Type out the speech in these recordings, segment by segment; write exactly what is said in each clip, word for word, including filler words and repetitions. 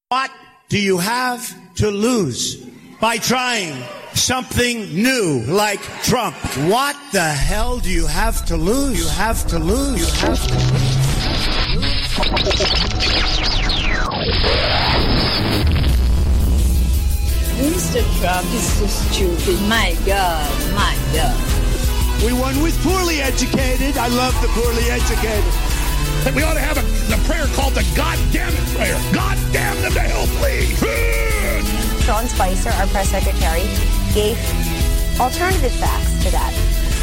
What do you have to lose by trying something new like Trump? What the hell do you have to lose? You have to lose. You have to lose. Mister Trump is so stupid. My God, my God. We won with poorly educated. I love the poorly educated. We ought to have a, a prayer called the God damn it prayer. God damn them to hell, please. Sean Spicer, our press secretary, gave alternative facts to that.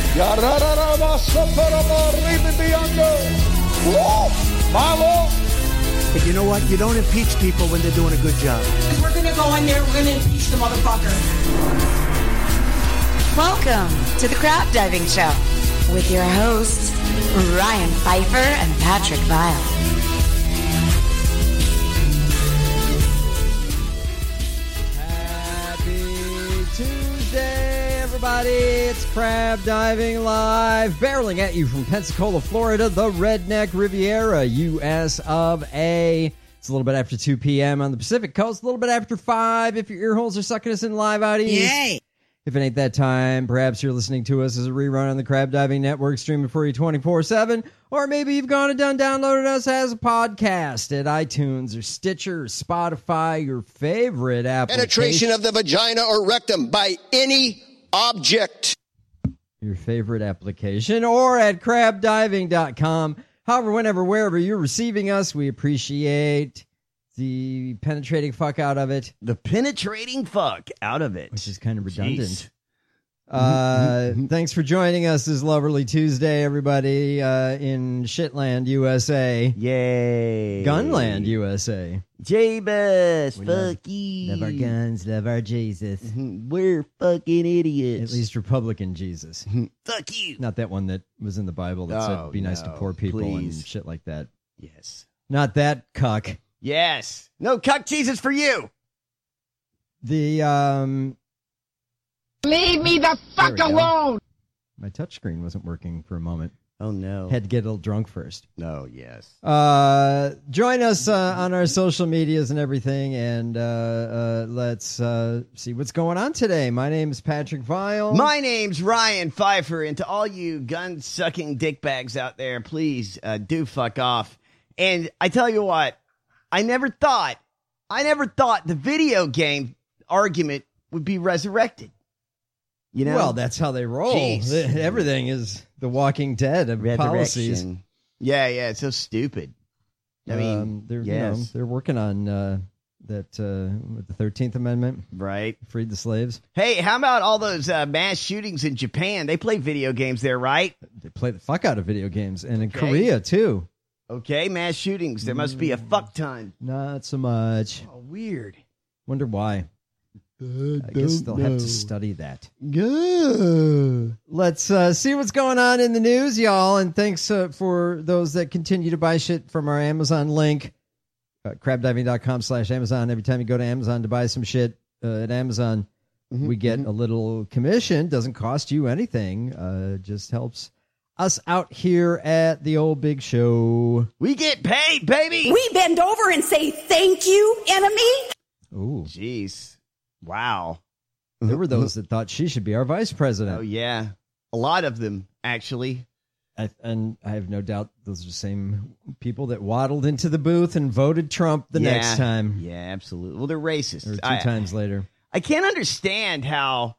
But you know what? You don't impeach people when they're doing a good job. We're going to go in there, we're going to impeach the motherfucker. Welcome to the Crab Diving Show with your hosts, Ryan Pfeiffer and Patrick Vile. Happy Tuesday, everybody. It's Crab Diving Live, barreling at you from Pensacola, Florida, the Redneck Riviera, U S of A. It's a little bit after two p.m. on the Pacific Coast, a little bit after five if your ear holes are sucking us in live out east. Yay! If it ain't that time, perhaps you're listening to us as a rerun on the Crab Diving Network, streaming for you twenty-four seven, or maybe you've gone and done downloaded us as a podcast at iTunes or Stitcher or Spotify, your favorite application. Penetration of the vagina or rectum by any object. Your favorite application, or at crab diving dot com. However, whenever, wherever you're receiving us, we appreciate the penetrating fuck out of it. The penetrating fuck out of it. Which is kind of redundant. Jeez. Uh, thanks for joining us this lovely Tuesday, everybody, uh, in Shitland, U S A. Yay. Gunland, U S A. J-Bus, fuck love, you. Love our guns, love our Jesus. We're fucking idiots. At least Republican Jesus. Fuck you. Not that one that was in the Bible that Oh, said be nice no, to poor people please. and shit like that. Yes. Not that cuck. Yes. No cuck Jesus for you. The, um... Leave me the fuck alone! My touchscreen wasn't working for a moment. Oh, no. Had to get a little drunk first. No, yes. Uh, join us uh, on our social medias and everything, and uh, uh, let's uh, see what's going on today. My name is Patrick Vile. My name's Ryan Pfeiffer, and to all you gun-sucking dickbags out there, please uh, do fuck off. And I tell you what, I never thought, I never thought the video game argument would be resurrected. You know? Well, that's how they roll. Jeez. Everything is The Walking Dead of policies. Yeah, yeah, it's so stupid. I mean, um, they're yes. you know, they're working on uh, that uh, with the thirteenth Amendment, right? Freed the slaves. Hey, how about all those uh, mass shootings in Japan? They play video games there, right? They play the fuck out of video games, and in Okay. Korea too. Okay, mass shootings. There must be a fuck ton. Not so much. Oh, weird. Wonder why. Uh, I guess they'll have to study that. Go. Let's uh, see what's going on in the news, y'all. And thanks uh, for those that continue to buy shit from our Amazon link, uh, crab diving dot com slash Amazon. Every time you go to Amazon to buy some shit uh, at Amazon, mm-hmm, we get mm-hmm. a little commission. Doesn't cost you anything. Uh, just helps us out here at the old big show. We get paid, baby. We bend over and say thank you, enemy. Ooh. Jeez. Wow. There were those that thought she should be our vice president. Oh, yeah. A lot of them, actually. I, and I have no doubt those are the same people that waddled into the booth and voted Trump the yeah. next time. Yeah, absolutely. Well, they're racist. Or two I, times later. I can't understand how,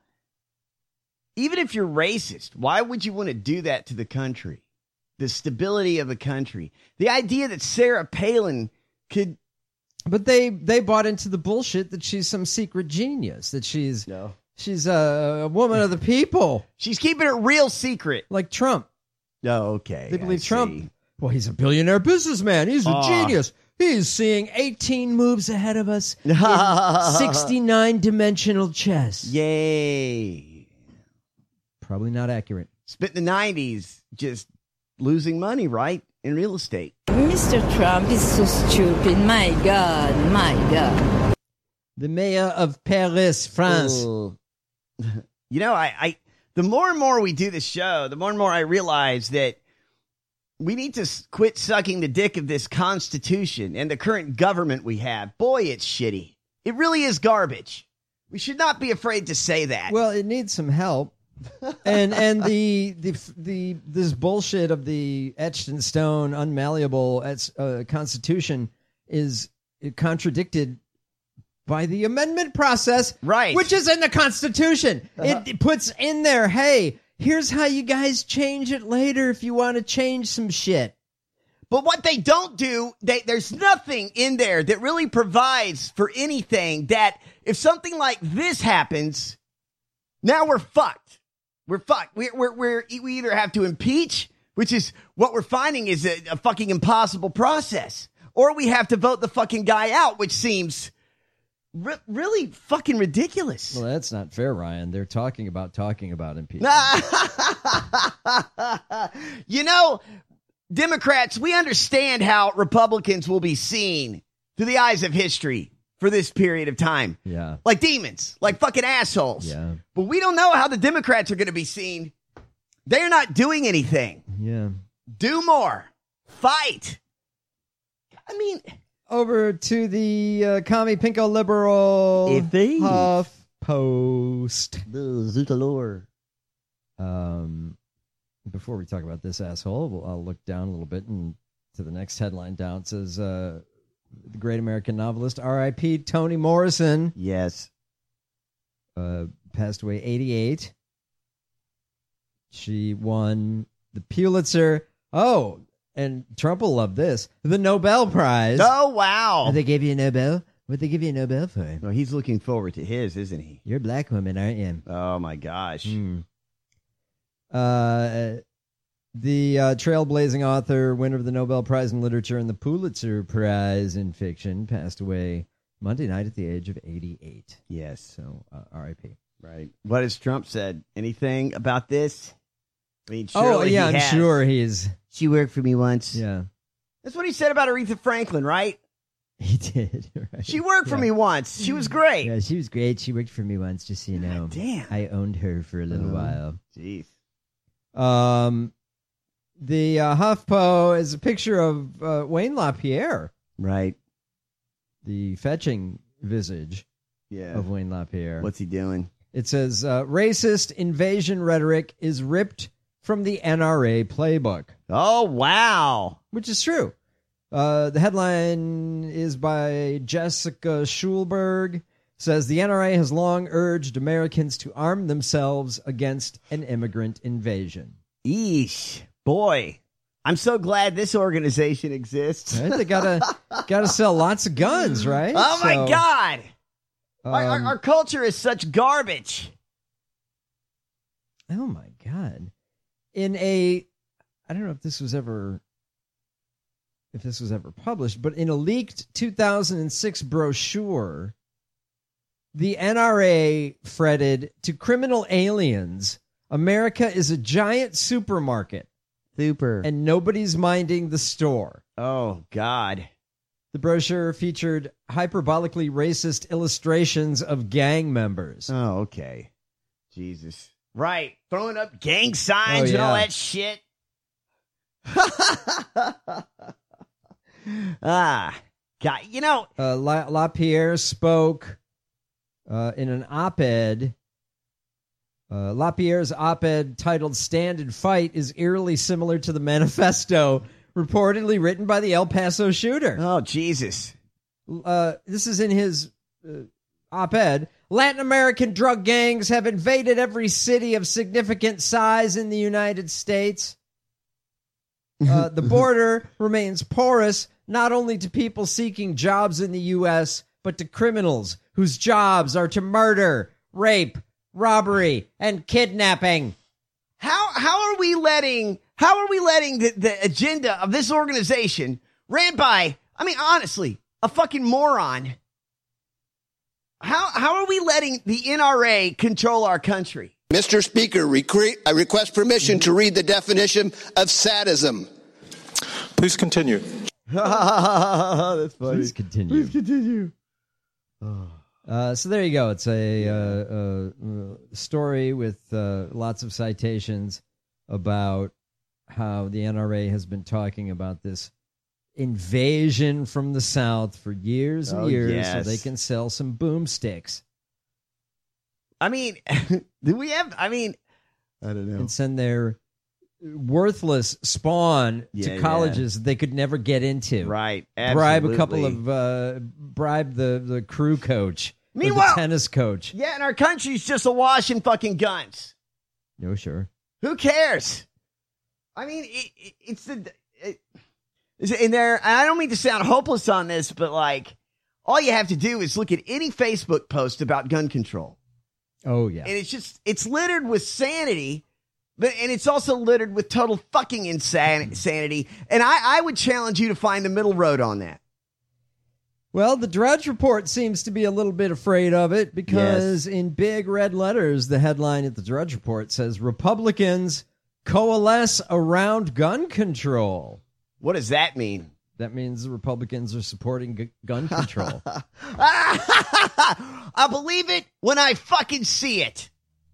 even if you're racist, why would you want to do that to the country? The stability of the country. The idea that Sarah Palin could... But they, they bought into the bullshit that she's some secret genius, that she's no. she's a, a woman of the people. She's keeping it real secret. Like Trump. Oh, okay. They believe I Trump. See. Well, he's a billionaire businessman. He's a uh, genius. He's seeing eighteen moves ahead of us in sixty-nine dimensional chess. Yay. Probably not accurate. Spent the nineties just losing money, right? In real estate. Mister Trump is so stupid. My God, my God. The mayor of Paris, France. Oh. You know, I, I, the more and more we do this show, the more and more I realize that We need to s- quit sucking the dick of this Constitution and the current government we have. Boy, it's shitty. It really is garbage. We should not be afraid to say that. Well, it needs some help. and and the, the the this bullshit of the etched in stone, unmalleable uh, Constitution is contradicted by the amendment process, right? Which is in the Constitution. Uh-huh. It, it puts in there, hey, here's how you guys change it later if you want to change some shit. But what they don't do, they, there's nothing in there that really provides for anything that if something like this happens, now we're fucked. We're fucked. We're, we're, we're, we either have to impeach, which is what we're finding is a, a fucking impossible process, or we have to vote the fucking guy out, which seems re- really fucking ridiculous. Well, that's not fair, Ryan. They're talking about talking about impeachment. You know, Democrats, we understand how Republicans will be seen through the eyes of history for this period of time. Yeah. Like demons, like fucking assholes. Yeah. But we don't know how the Democrats are going to be seen. They're not doing anything. Yeah. Do more. Fight. I mean, over to the uh, commie pinko liberal Huff Post. Zutalor. Um, before we talk about this asshole, we'll, I'll look down a little bit and to the next headline down. It says, uh, the great American novelist, R I P Toni Morrison. Yes. Uh, passed away, eighty-eight. She won the Pulitzer. Oh, and Trump will love this. The Nobel Prize. Oh, wow. And they gave you a Nobel? What'd they give you a Nobel for? Well, he's looking forward to his, isn't he? You're a black woman, aren't you? Oh, my gosh. Mm. Uh, the uh, trailblazing author, winner of the Nobel Prize in Literature and the Pulitzer Prize in Fiction, passed away Monday night at the age of eighty-eight. Yes. So, uh, R I P Right. What has Trump said? Anything about this? I mean, oh, yeah, he I'm has. sure he's... She worked for me once. Yeah. That's what he said about Aretha Franklin, right? He did. Right. She worked for Yeah. me once. She was great. Yeah, she was great. She worked for me once, just so you know. Damn. I owned her for a little Oh. while. Jeez. Um, the uh, HuffPo is a picture of uh, Wayne LaPierre. Right. The fetching visage Yeah. of Wayne LaPierre. What's he doing? It says, uh, racist invasion rhetoric is ripped from the N R A playbook. Oh, wow. Which is true. Uh, the headline is by Jessica Schulberg. Says the N R A has long urged Americans to arm themselves against an immigrant invasion. Eesh. Boy. I'm so glad this organization exists. Right? They gotta gotta sell lots of guns, right? Oh, my So, God. Our, our, um, our culture is such garbage. Oh, my God. In a, I don't know if this was ever, if this was ever published, but in a leaked two thousand six brochure, the N R A fretted to criminal aliens, America is a giant supermarket. Super. And nobody's minding the store. Oh, God. The brochure featured hyperbolically racist illustrations of gang members. Oh, okay. Jesus. Right. Throwing up gang signs Oh, and all yeah. that shit. ah. God, you know. Uh, La- LaPierre spoke uh, in an op-ed. Uh, LaPierre's op-ed titled Stand and Fight is eerily similar to the manifesto reportedly written by the El Paso shooter. Oh, Jesus. Uh, this is in his uh, op-ed. Latin American drug gangs have invaded every city of significant size in the United States. Uh, the border remains porous, not only to people seeking jobs in the U S, but to criminals whose jobs are to murder, rape, robbery, and kidnapping. How how are we letting how are we letting the, the agenda of this organization ran by, I mean, honestly, a fucking moron? How how are we letting the N R A control our country? Mister Speaker, recre- I request permission to read the definition of sadism. Please continue. That's funny. Please continue. Please continue. Uh, so there you go. It's a uh, uh, story with uh, lots of citations about how the N R A has been talking about this invasion from the South for years and Oh, years yes. so they can sell some boomsticks. I mean, do we have, I mean, I don't know. And send their worthless spawn Yeah, to colleges that they could never get into. Right. Bribe a couple absolutely. of, uh, bribe the, the crew coach. or Meanwhile- the tennis coach. Yeah, and our country's just awash in fucking guns. No, sure. Who cares? I mean, it, it, it's the, it, is it in there, and I don't mean to sound hopeless on this, but like, all you have to do is look at any Facebook post about gun control. Oh, yeah. And it's just, it's littered with sanity, but and it's also littered with total fucking insan- insanity. And I, I would challenge you to find the middle road on that. Well, the Drudge Report seems to be a little bit afraid of it because in big red letters, the headline at the Drudge Report says Republicans coalesce around gun control. What does that mean? That means the Republicans are supporting g- gun control. I believe it when I fucking see it.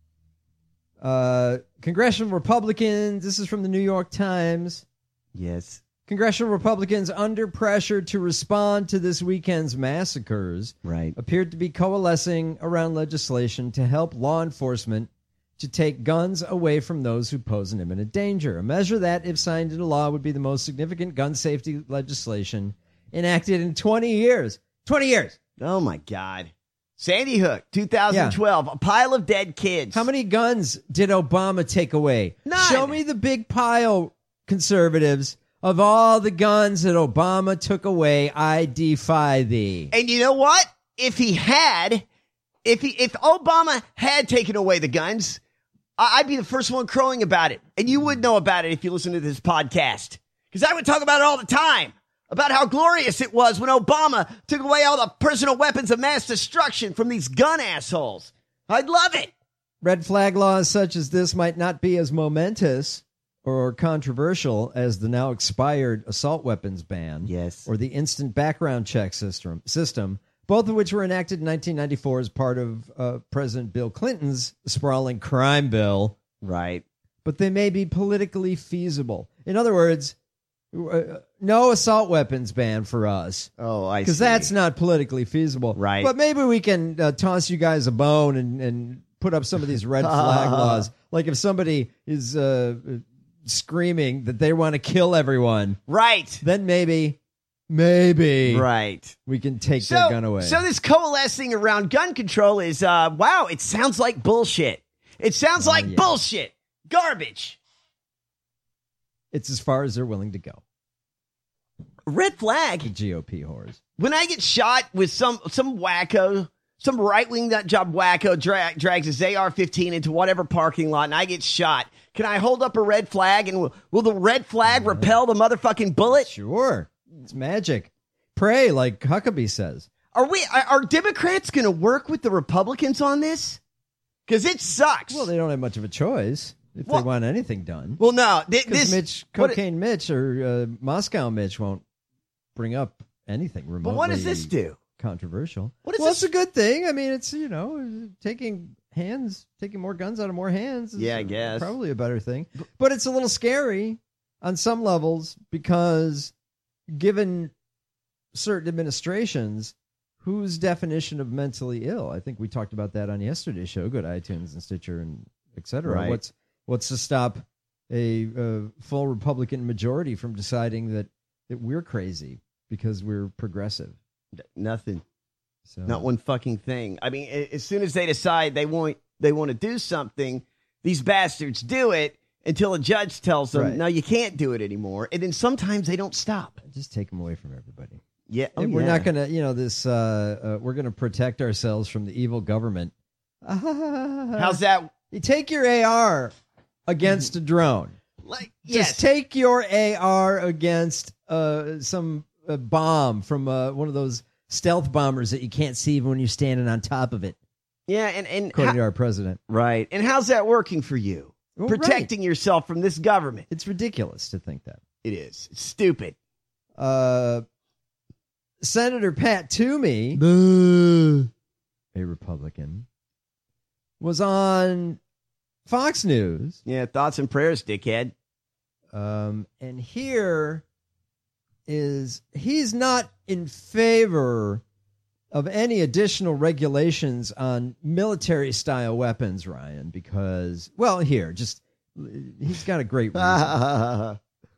Uh, Congressional Republicans, this is from the New York Times. Yes. Congressional Republicans under pressure to respond to this weekend's massacres right. appeared to be coalescing around legislation to help law enforcement to take guns away from those who pose an imminent danger. A measure that, if signed into law, would be the most significant gun safety legislation enacted in twenty years. twenty years. Oh, my God. Sandy Hook, two thousand twelve, yeah. A pile of dead kids. How many guns did Obama take away? None. Show me the big pile, conservatives, of all the guns that Obama took away. I defy thee. And you know what? If he had, if he, if Obama had taken away the guns, I'd be the first one crowing about it. And you would know about it if you listen to this podcast. Because I would talk about it all the time. About how glorious it was when Obama took away all the personal weapons of mass destruction from these gun assholes. I'd love it. Red flag laws such as this might not be as momentous or controversial as the now expired assault weapons ban. Yes. Or the instant background check system, system, both of which were enacted in nineteen ninety-four as part of uh, President Bill Clinton's sprawling crime bill. Right. But they may be politically feasible. In other words, uh, no assault weapons ban for us. Oh, I see. Because that's not politically feasible. Right. But maybe we can uh, toss you guys a bone and, and put up some of these red flag laws. Like if somebody is uh, screaming that they want to kill everyone. Right. Then maybe, maybe. Right. We can take so, their gun away. So this coalescing around gun control is, uh, wow, it sounds like bullshit. It sounds Oh, like yeah. bullshit. Garbage. It's as far as they're willing to go. Red flag. The G O P whores. When I get shot with some some wacko, some right-wing nut job wacko dra- drags his A R fifteen into whatever parking lot and I get shot, can I hold up a red flag and will, will the red flag repel the motherfucking bullet? Sure. It's magic. Pray, like Huckabee says. Are we? Are, are Democrats going to work with the Republicans on this? Because it sucks. Well, they don't have much of a choice if Well- they want anything done. Well, no. Th- Because this Mitch, what- Cocaine Mitch or uh, Moscow Mitch won't bring up anything remotely But what does this do? controversial. What is well, this? it's a good thing. I mean, it's, you know, taking hands, taking more guns out of more hands is Yeah, I guess. probably a better thing. But it's a little scary on some levels because given certain administrations, whose definition of mentally ill? I think we talked about that on yesterday's show. Go to iTunes and Stitcher and et cetera. Right. What's what's to stop a, uh full Republican majority from deciding that, that we're crazy because we're progressive? Nothing. So Not one fucking thing. I mean, a- as soon as they decide they want they want to do something, these bastards do it until a judge tells them, Right. no, you can't do it anymore. And then sometimes they don't stop. just take them away from everybody. Yeah, oh, And we're yeah. not going to, you know, this. Uh, uh, we're going to protect ourselves from the evil government. How's that? You take your A R against a drone. Like, Just yes. take your A R against uh, some uh, bomb from uh, one of those stealth bombers that you can't see even when you're standing on top of it, Yeah, and, and according how- to our president. right. And how's that working for you? Well, Protecting yourself from this government. It's ridiculous to think that. It is. It's stupid. Uh, Senator Pat Toomey, a Republican, was on Fox News Yeah, thoughts and prayers, dickhead. Um, and here is he's not in favor of any additional regulations on military-style weapons, Ryan, because, well, here, just, he's got a great reason.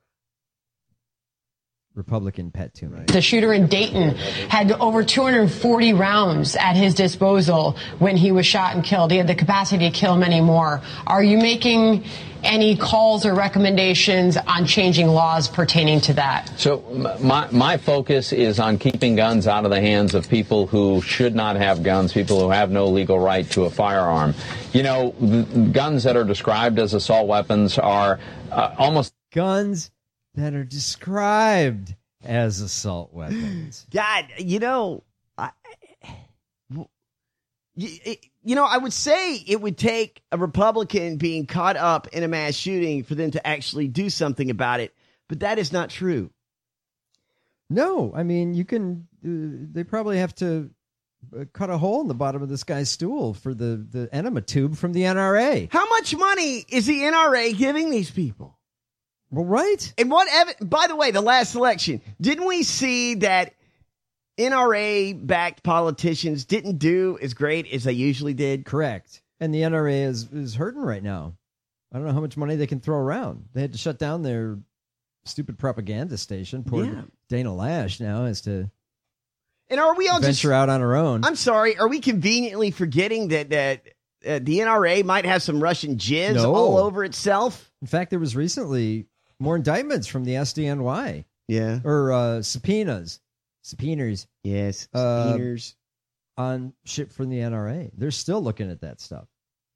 Republican Pat Toomey. The shooter in Dayton had over two hundred forty rounds at his disposal when he was shot and killed. He had the capacity to kill many more. Are you making any calls or recommendations on changing laws pertaining to that? So my my focus is on keeping guns out of the hands of people who should not have guns, people who have no legal right to a firearm. You know, the guns that are described as assault weapons are uh, almost guns that are described as assault weapons. God, you know, I, you, you know, I would say it would take a Republican being caught up in a mass shooting for them to actually do something about it, but that is not true. No, I mean, you can, uh, they probably have to uh, cut a hole in the bottom of this guy's stool for the, the enema tube from the N R A. How much money is the N R A giving these people? Well, right. And what, ev- by the way, the last election, didn't we see that N R A-backed politicians didn't do as great as they usually did? Correct. And the N R A is, is hurting right now. I don't know how much money they can throw around. They had to shut down their stupid propaganda station. Poor Yeah. Dana Lash now has to And are we all venture just, out on her own. I'm sorry, are we conveniently forgetting that, that uh, the N R A might have some Russian jizz No. all over itself? In fact, there was recently more indictments from the S D N Y. Yeah. Or uh, subpoenas. Subpoenas. Yes. Uh, Subpoenas. on shit from the N R A. They're still looking at that stuff.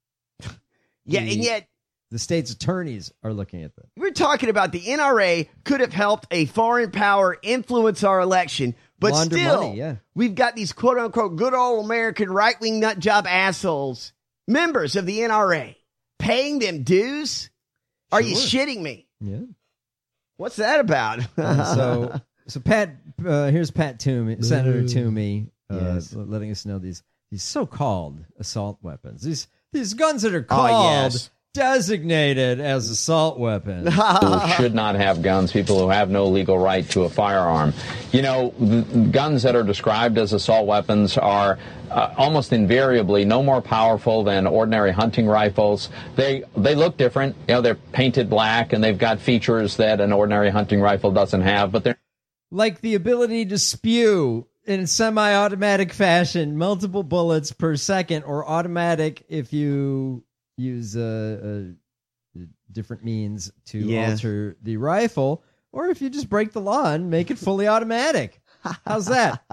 Yeah, The- and yet the state's attorneys are looking at that. we're talking about the N R A could have helped a foreign power influence our election, but Launder still, money, yeah. we've got these quote-unquote good old American right-wing nut job assholes, members of the N R A, paying them dues? Are you Sure. shitting me? Yeah. What's that about? Uh, so, so Pat, uh, here's Pat Toomey, Senator Toomey, uh, Yes. letting us know these these so-called assault weapons, these these guns that are Oh, called yes. designated as assault weapons. who should not have guns, people who have no legal right to a firearm. You know, the guns that are described as assault weapons are uh, almost invariably no more powerful than ordinary hunting rifles. They they look different. You know, they're painted black and they've got features that an ordinary hunting rifle doesn't have, but they're Like the ability to spew in semi-automatic fashion multiple bullets per second, or automatic if you use a, a different means to Yeah. alter the rifle, or if you just break the law and make it fully automatic. How's that?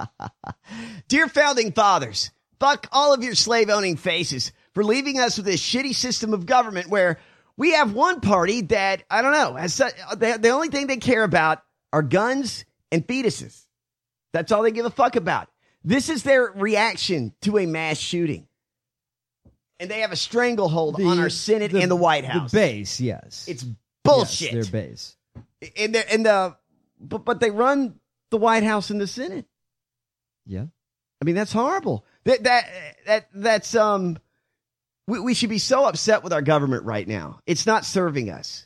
Dear Founding Fathers, fuck all of your slave-owning faces for leaving us with this shitty system of government where we have one party that, I don't know, has su- the, the only thing they care about are guns and fetuses. That's all they give a fuck about. This is their reaction to a mass shooting. And they have a stranglehold The- on our Senate and the White House. The base, yes. It's bullshit. Yes, their base. And, the- and the, but, but they run the White House and the Senate. Yeah. I mean, that's horrible. That that that that's um, we, we should be so upset with our government right now. It's not serving us.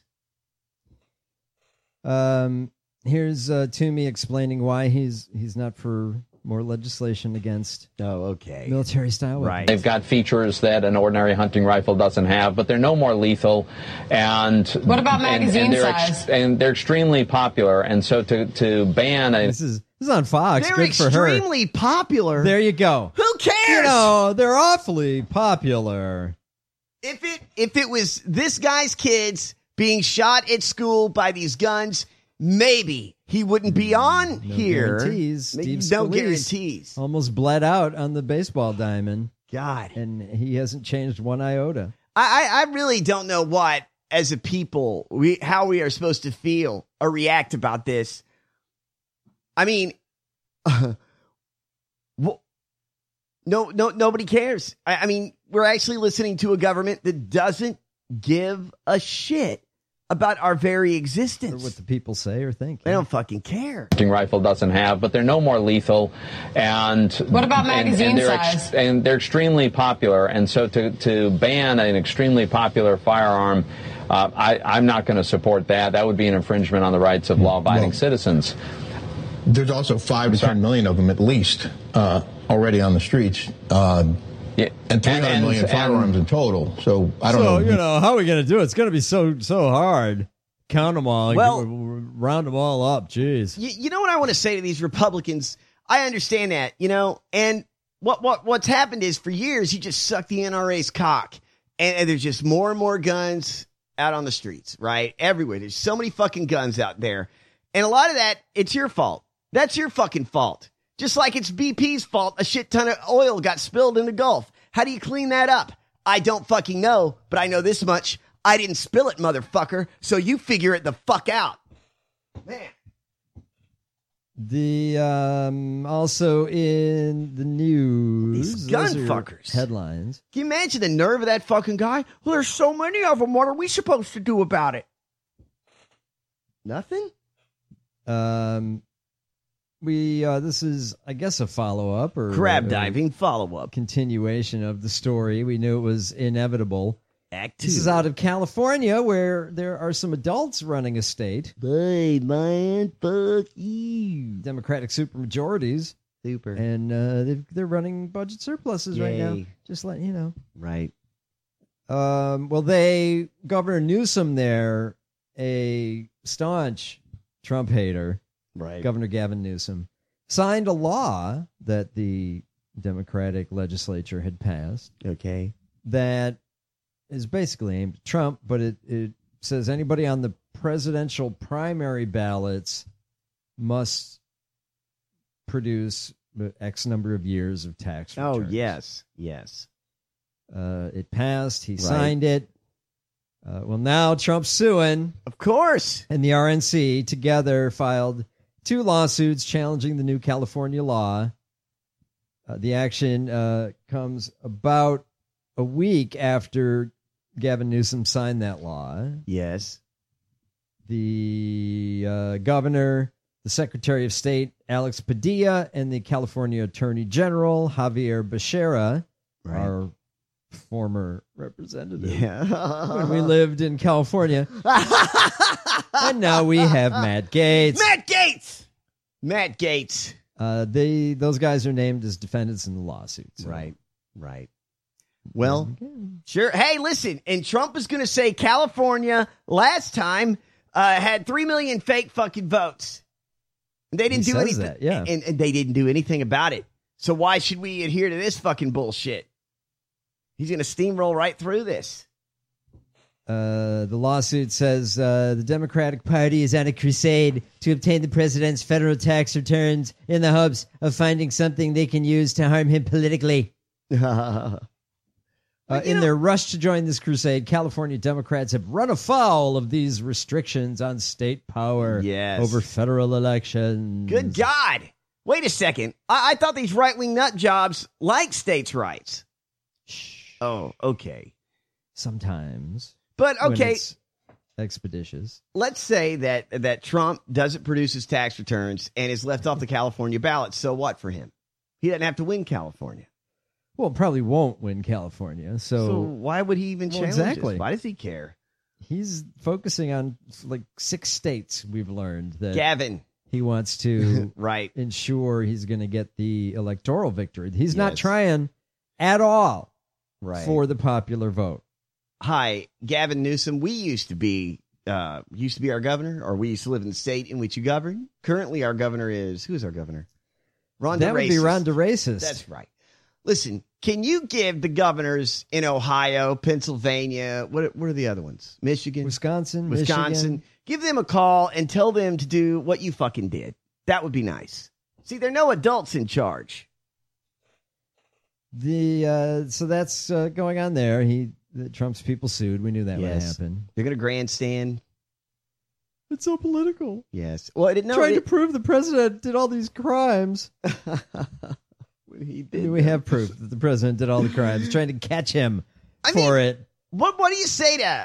Um, here's uh, Toomey explaining why he's he's not for more legislation against oh, okay. military style weapons. Right. They've got features that an ordinary hunting rifle doesn't have, but they're no more lethal. And What about and- magazine and they're size? and they're extremely popular. And so to to ban a This is this is on Fox. They're Good for her. extremely popular. There you go. Who cares? You know, they're awfully popular. If it if it was this guy's kids being shot at school by these guns, maybe he wouldn't be on No here. guarantees. Maybe Steve no Scalise guarantees. almost bled out on the baseball diamond, God. and he hasn't changed one iota. I, I I really don't know what, as a people, we how we are supposed to feel or react about this. I mean, well, no, no, nobody cares. I, I mean, we're actually listening to a government that doesn't give a shit about our very Or existence. what the people say or think. They don't fucking care. hunting rifle doesn't have, but they're no more lethal. And What about and- magazine and they're ex- size? and they're extremely popular. And so to to ban an extremely popular firearm Uh, I, I'm not going to support that. That would be an infringement on the rights of law-abiding Well, citizens. There's also five to ten million of them at least uh, already on the streets. Uh, Yeah. And three hundred million firearms in total. So I don't so, know. you know, how are we going to do it? It's going to be so so hard. Count them all. Well- round them all up. Jeez. You, you know what I want to say to these Republicans? I understand that, you know, and what what what's happened is for years you just suck the N R A's cock, and, and there's just more and more guns out on the streets, right? Everywhere. There's so many fucking guns out there, and a lot of that, it's your fault. That's your fucking fault. Just like it's B P's fault a shit ton of oil got spilled in the Gulf. How do you clean that up? I don't fucking know, but I know this much. I didn't spill it, motherfucker, so you figure it the fuck out. Man. The um also in the news, These gun those are your fuckers. headlines. Can you imagine the nerve of that fucking guy? Well, there's so many of them. What are we supposed to do about it? Nothing? Um, we uh, this is, I guess, a follow up or Crab or diving follow up continuation of the story. We knew it was inevitable. Act two. This is out of California, where there are some adults running a state. Hey, man, fuck you. Democratic supermajorities. Super. And uh, they've, they're running budget surpluses right now. Yay. Just letting you know. Right. Um, well, they, Governor Newsom there, a staunch Trump hater, right? Governor Gavin Newsom, signed a law that the Democratic legislature had passed. Okay. That is basically aimed at Trump, but it, it says anybody on the presidential primary ballots must produce X number of years of tax returns. Oh, yes. Yes. Uh, it passed. He Right. signed it. Uh, well, now Trump's suing. Of course. And the R N C together filed two lawsuits challenging the new California law. Uh, the action uh, comes about a week after Gavin Newsom signed that law. Yes. The uh, governor, the Secretary of State, Alex Padilla, and the California Attorney General, Javier Becerra, Right. are former representative Yeah. when we lived in California. And now we have Matt Gaetz. Matt Gaetz. Matt Gaetz. Uh, they those guys are named as defendants in the lawsuit. so- Right. Right. Well, sure. Hey, listen, and Trump is going to say California last time uh, had three million fake fucking votes. They didn't He do says anything. that, yeah. And, and they didn't do anything about it. So why should we adhere to this fucking bullshit? He's going to steamroll right through this. Uh, the lawsuit says uh, the Democratic Party is on a crusade to obtain the president's federal tax returns in the hopes of finding something they can use to harm him politically. Uh, in their rush to join this crusade, California Democrats have run afoul of these restrictions on state power Yes. over federal elections. Good God. Wait a second. I, I thought these right-wing nut jobs like states' rights. Oh, okay. Sometimes. But, when okay. it's expeditious. Let's say that that Trump doesn't produce his tax returns and is left off the California ballot. So what for him? He doesn't have to win California. Well, probably won't win California. So, So why would he even Well, challenge exactly. this? Why does he care? he's focusing on like six states. We've learned that Gavin. he wants to right. ensure he's going to get the electoral victory. He's not Yes. trying at all Right. for the popular vote. Hi, Gavin Newsom. We used to be uh, used to be our governor, or we used to live in the state in which you govern. Currently, our governor is who is our governor? Ron That would be DeRosa. Ron DeRosa. That's right. Listen, can you give the governors in Ohio, Pennsylvania, what what are the other ones? Michigan, Wisconsin, Wisconsin. Michigan. Give them a call and tell them to do what you fucking did. That would be nice. See, there are no adults in charge. The uh, so that's uh, going on there. He the Trump's people sued. We knew that would Yes. happen. They're going to grandstand. It's so political. Yes. Well, I didn't know. Trying it- to prove the president did all these crimes. he I did. mean, we have proof that the president did all the crimes. Trying to catch him I for mean, it. What What do you say to?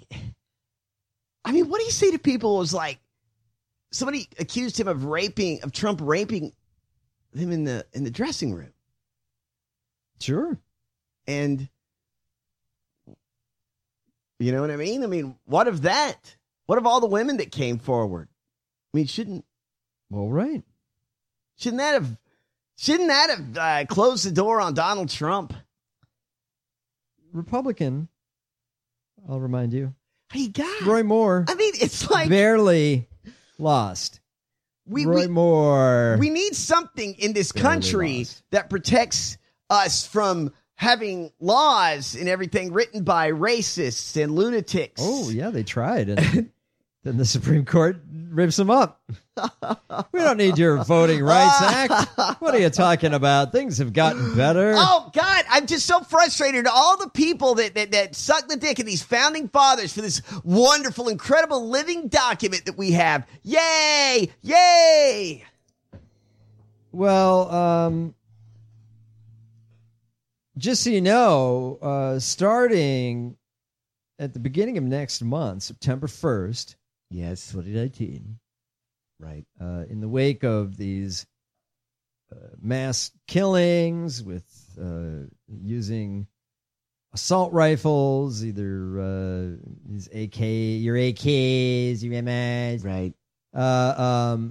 I mean, what do you say to people? Who was like somebody accused him of raping, of Trump raping him in the in the dressing room, Sure. and You know what I mean? I mean, what of that? What of all the women that came forward? I mean, shouldn't... Well, right. Shouldn't that have... Shouldn't that have uh, closed the door on Donald Trump? Republican, I'll remind you. Hey, God. Roy Moore. I mean, it's like... Barely lost. We, Roy we, Moore. We need something in this Barely country lost. that protects us from having laws and everything written by racists and lunatics. Oh, yeah, they tried. And then the Supreme Court rips them up. We don't need your Voting Rights Act. What are you talking about? Things have gotten better. Oh, God, I'm just so frustrated. All the people that, that, that suck the dick of these founding fathers for this wonderful, incredible living document that we have. Yay! Yay! Well, um, just so you know, uh, starting at the beginning of next month, September first, yes, twenty nineteen, right, uh, in the wake of these uh, mass killings with uh, using assault rifles, either uh, these A K, your A Ks, your M Is, right? Uh, um,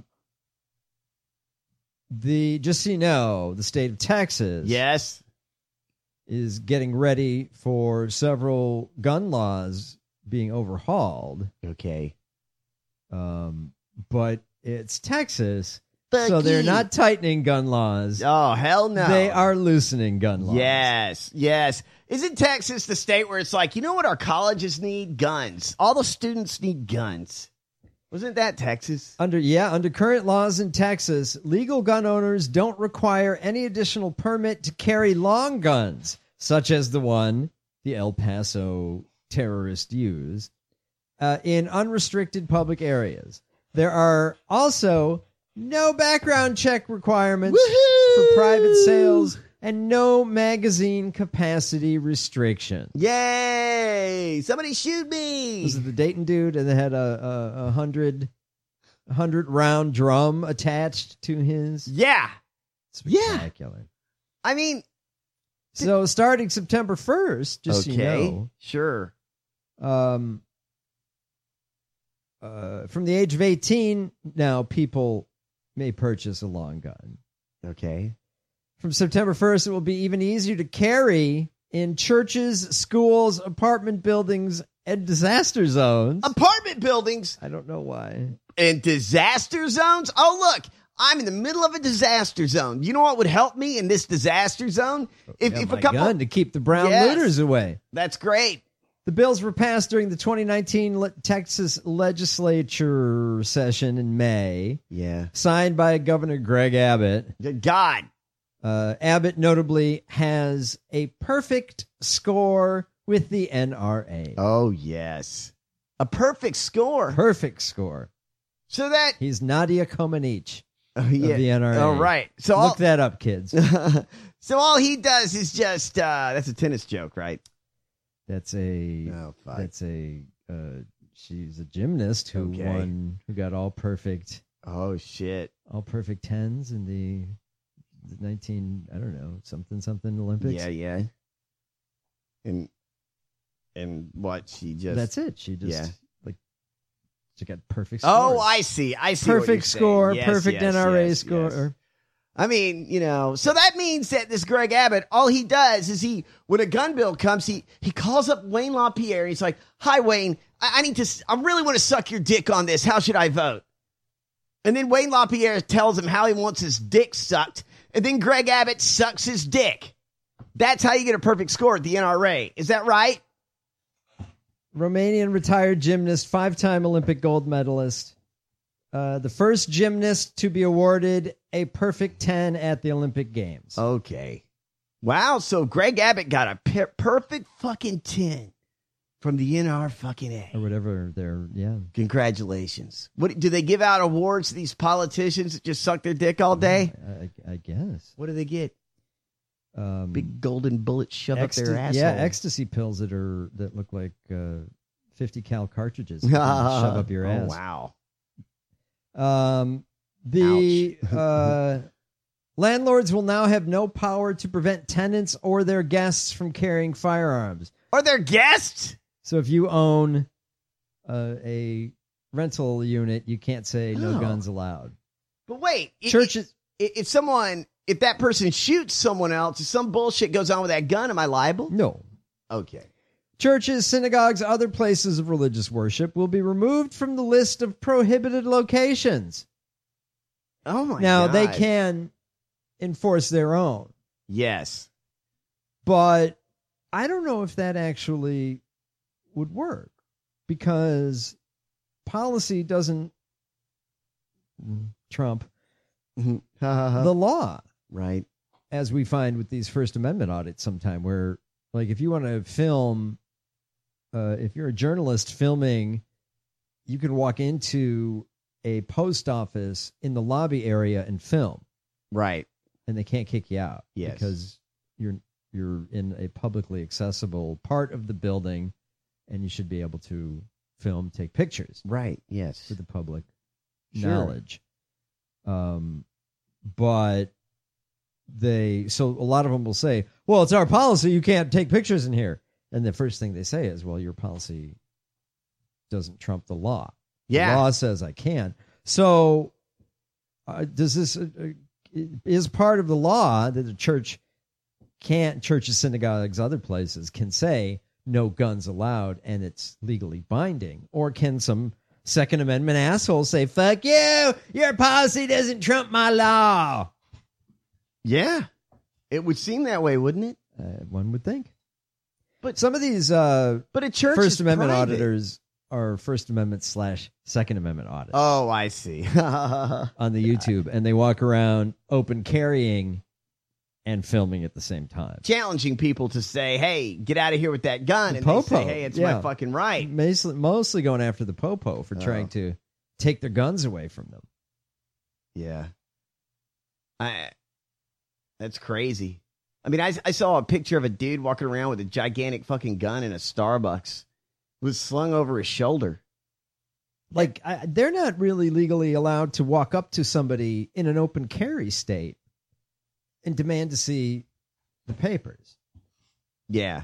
the just so you know, the state of Texas, yes, is getting ready for several gun laws being overhauled. Okay. Um, but it's Texas, Fuck so they're you. not tightening gun laws. Oh, hell no. They are loosening gun laws. Yes, yes. Isn't Texas the state where it's like, you know what our colleges need? Guns. All the students need guns. Wasn't that Texas? Under yeah, under current laws in Texas, legal gun owners don't require any additional permit to carry long guns, such as the one the El Paso terrorists use, uh, in unrestricted public areas. There are also no background check requirements Woohoo! for private sales and no magazine capacity restrictions. Yay! Somebody shoot me! This is the Dayton dude, and they had a, a, a hundred, a hundred round drum attached to his. Yeah, spectacular. Yeah. I mean, so starting September first, just okay, so you know, sure. Um, uh, from the age of eighteen, now people may purchase a long gun. Okay. From September first, it will be even easier to carry in churches, schools, apartment buildings, and disaster zones. Apartment buildings? I don't know why. And disaster zones? Oh, look, I'm in the middle of a disaster zone. You know what would help me in this disaster zone? If, Yeah, if my a couple gun to keep the brown Yes. looters away. That's great. The bills were passed during the twenty nineteen le- Texas legislature session in May. Yeah. Signed by Governor Greg Abbott. Good God. Uh, Abbott notably has a perfect score with the N R A. Oh, yes. A perfect score. Perfect score. So that... He's Nadia Comaneci Oh, yeah. of the N R A. Oh, right. So Look all, that up, kids. so all he does is just... Uh, that's a tennis joke, right? That's a... Oh, fuck. That's a... Uh, she's a gymnast who Okay. won, who got all perfect... Oh, shit. All perfect tens in the... The nineteen, I don't know, something, something Olympics. Yeah, yeah. And and what she just That's it. She just Yeah. like she got perfect scores. Oh, I see. I see. what you're perfect saying. score, Yes, perfect yes, N R A yes, score. yes. I mean, you know, so that means that this Greg Abbott, all he does is he, when a gun bill comes, he he calls up Wayne LaPierre. He's like, "Hi, Wayne, I, I need to, I really want to suck your dick on this. How should I vote?" And then Wayne LaPierre tells him how he wants his dick sucked. And then Greg Abbott sucks his dick. That's how you get a perfect score at the N R A. Is that right? Romanian retired gymnast, five-time Olympic gold medalist. Uh, the first gymnast to be awarded a perfect ten at the Olympic Games. Okay. Wow. So Greg Abbott got a per- perfect fucking ten from the N R fucking A. Or whatever they're, yeah. Congratulations. What do they give out awards to these politicians that just suck their dick all day? I, I guess. What do they get? Um, Big golden bullet shoved up their Ecsta- asshole. Yeah, ecstasy pills that are that look like uh, fifty cal cartridges. You can shove up your ass. Oh, wow. Um, the uh, landlords will now have no power to prevent tenants or their guests from carrying firearms. Are there guests? So if you own uh, a rental unit, you can't say no Oh. guns allowed. But wait, i- Churches. i- if someone, if that person shoots someone else, if some bullshit goes on with that gun, am I liable? No. Okay. Churches, synagogues, other places of religious worship will be removed from the list of prohibited locations. Oh my now, God. they can enforce their own, Yes. but I don't know if that actually would work because policy doesn't trump the the law. Right. As we find with these First Amendment audits sometime where, like, if you want to film, uh, if you're a journalist filming, you can walk into a post office in the lobby area and film. Right. And they can't kick you out. Yes. Because you're you're in a publicly accessible part of the building and you should be able to film, take pictures. Right. Yes. For the public Sure. knowledge. Um, but they, so a lot of them will say, well, it's our policy. You can't take pictures in here. And the first thing they say is, well, your policy doesn't trump the law. Yeah. The law says I can. So uh, does this, uh, uh, is part of the law that the church can't, churches, synagogues, other places can say no guns allowed and it's legally binding? Or can some Second Amendment assholes say, fuck you, your policy doesn't trump my law? Yeah. It would seem that way, wouldn't it? Uh, one would think. But some of these uh, but a church First is Amendment private. auditors are First Amendment slash Second Amendment auditors. Oh, I see. On the YouTube, and they walk around open carrying and filming at the same time. Challenging people to say, hey, get out of here with that gun. The And popo, they say, hey, it's yeah. my fucking right. Mostly, mostly going after the popo for trying Oh. to take their guns away from them. Yeah. I, that's crazy. I mean, I, I saw a picture of a dude walking around with a gigantic fucking gun in a Starbucks. It was slung over his shoulder. Like, I, they're not really legally allowed to walk up to somebody in an open carry state and demand to see the papers. Yeah.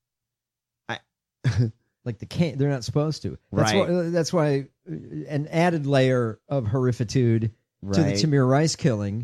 I like the can't. They're not supposed to. That's Right. why. That's why an added layer of horrifitude to the Right. Tamir Rice killing.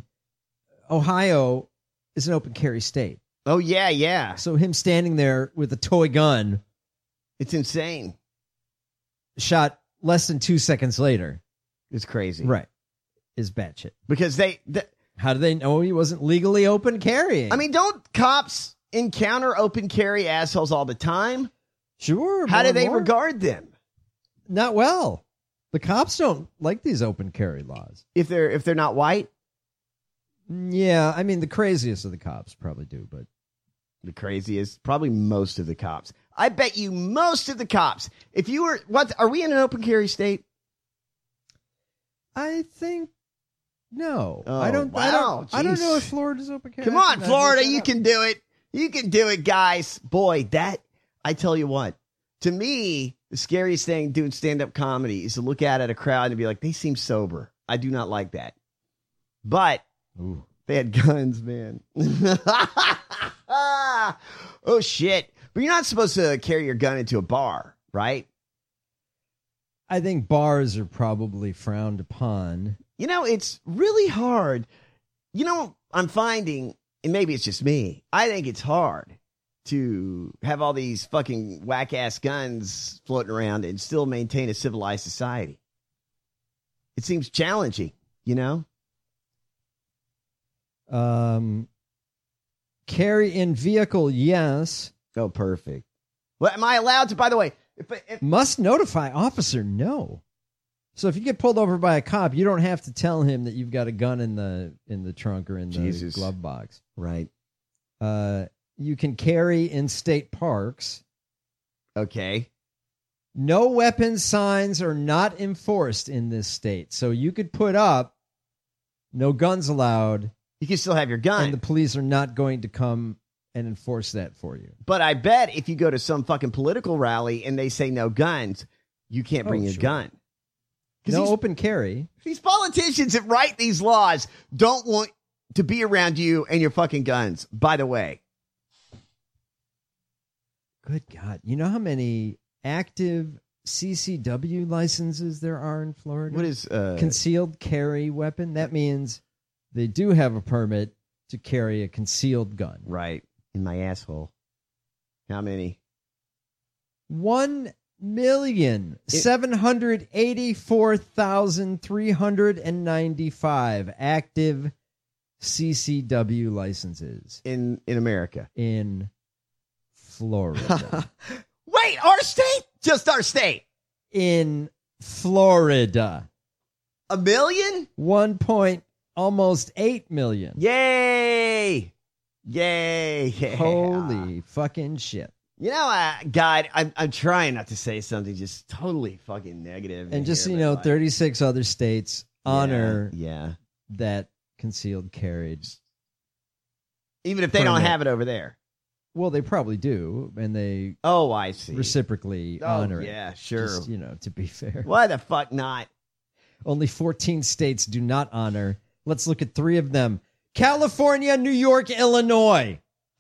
Ohio is an open carry state. Oh yeah, yeah. So him standing there with a toy gun, it's insane. Shot less than two seconds later. It's crazy, right? Is batshit because they. The, How do they know he wasn't legally open carrying? I mean, don't cops encounter open carry assholes all the time? Sure. How more do and they more. regard them? Not well. The cops don't like these open carry laws. If they're if they're not white? Yeah, I mean the craziest of the cops probably do, but the craziest, probably most of the cops. I bet you most of the cops. If you were what are we in an open carry state? I think no. Oh, I don't I wow, don't I don't jeez. know if Florida's open carry. Come on, Florida, you can do it. You can do it, guys. Boy, that I tell you what. To me, the scariest thing doing stand-up comedy is to look out at a crowd and be like, they seem sober. I do not like that. But Ooh. They had guns, man. Oh, shit. But you're not supposed to carry your gun into a bar, right? I think bars are probably frowned upon. You know, it's really hard. You know, I'm finding, and maybe it's just me, I think it's hard to have all these fucking whack-ass guns floating around and still maintain a civilized society. It seems challenging, you know? Um, carry in vehicle, yes. Oh, perfect. Well, am I allowed to, by the way, if, if, Must notify officer, no. So if you get pulled over by a cop, you don't have to tell him that you've got a gun in the in the trunk or in the Jesus. glove box. Right. Uh, you can carry in state parks. Okay. No weapon signs are not enforced in this state. So you could put up no guns allowed. You can still have your gun. And the police are not going to come and enforce that for you. But I bet if you go to some fucking political rally and they say no guns, you can't bring Oh, your sure. gun. No these- open carry. These politicians that write these laws don't want to be around you and your fucking guns, by the way. Good God. You know how many active C C W licenses there are in Florida. What is uh, concealed carry weapon? That means they do have a permit to carry a concealed gun. Right. In my asshole. How many? One million seven hundred eighty-four thousand three hundred ninety-five active C C W licenses in in America. In Florida. Wait, our state? Just our state. In Florida. A million? One point almost eight million. Yay! Yay! Yeah. Holy fucking shit. You know, uh, God, I'm, I'm trying not to say something just totally fucking negative. And just so here, you know, like, thirty-six other states honor yeah, yeah. that concealed carry. Even if they permit. don't have it over there. Well, they probably do, and they oh, I see. reciprocally oh, honor it. Yeah, sure. Just, you know, to be fair. Why the fuck not? Only fourteen states do not honor. Let's look at three of them. California, New York, Illinois.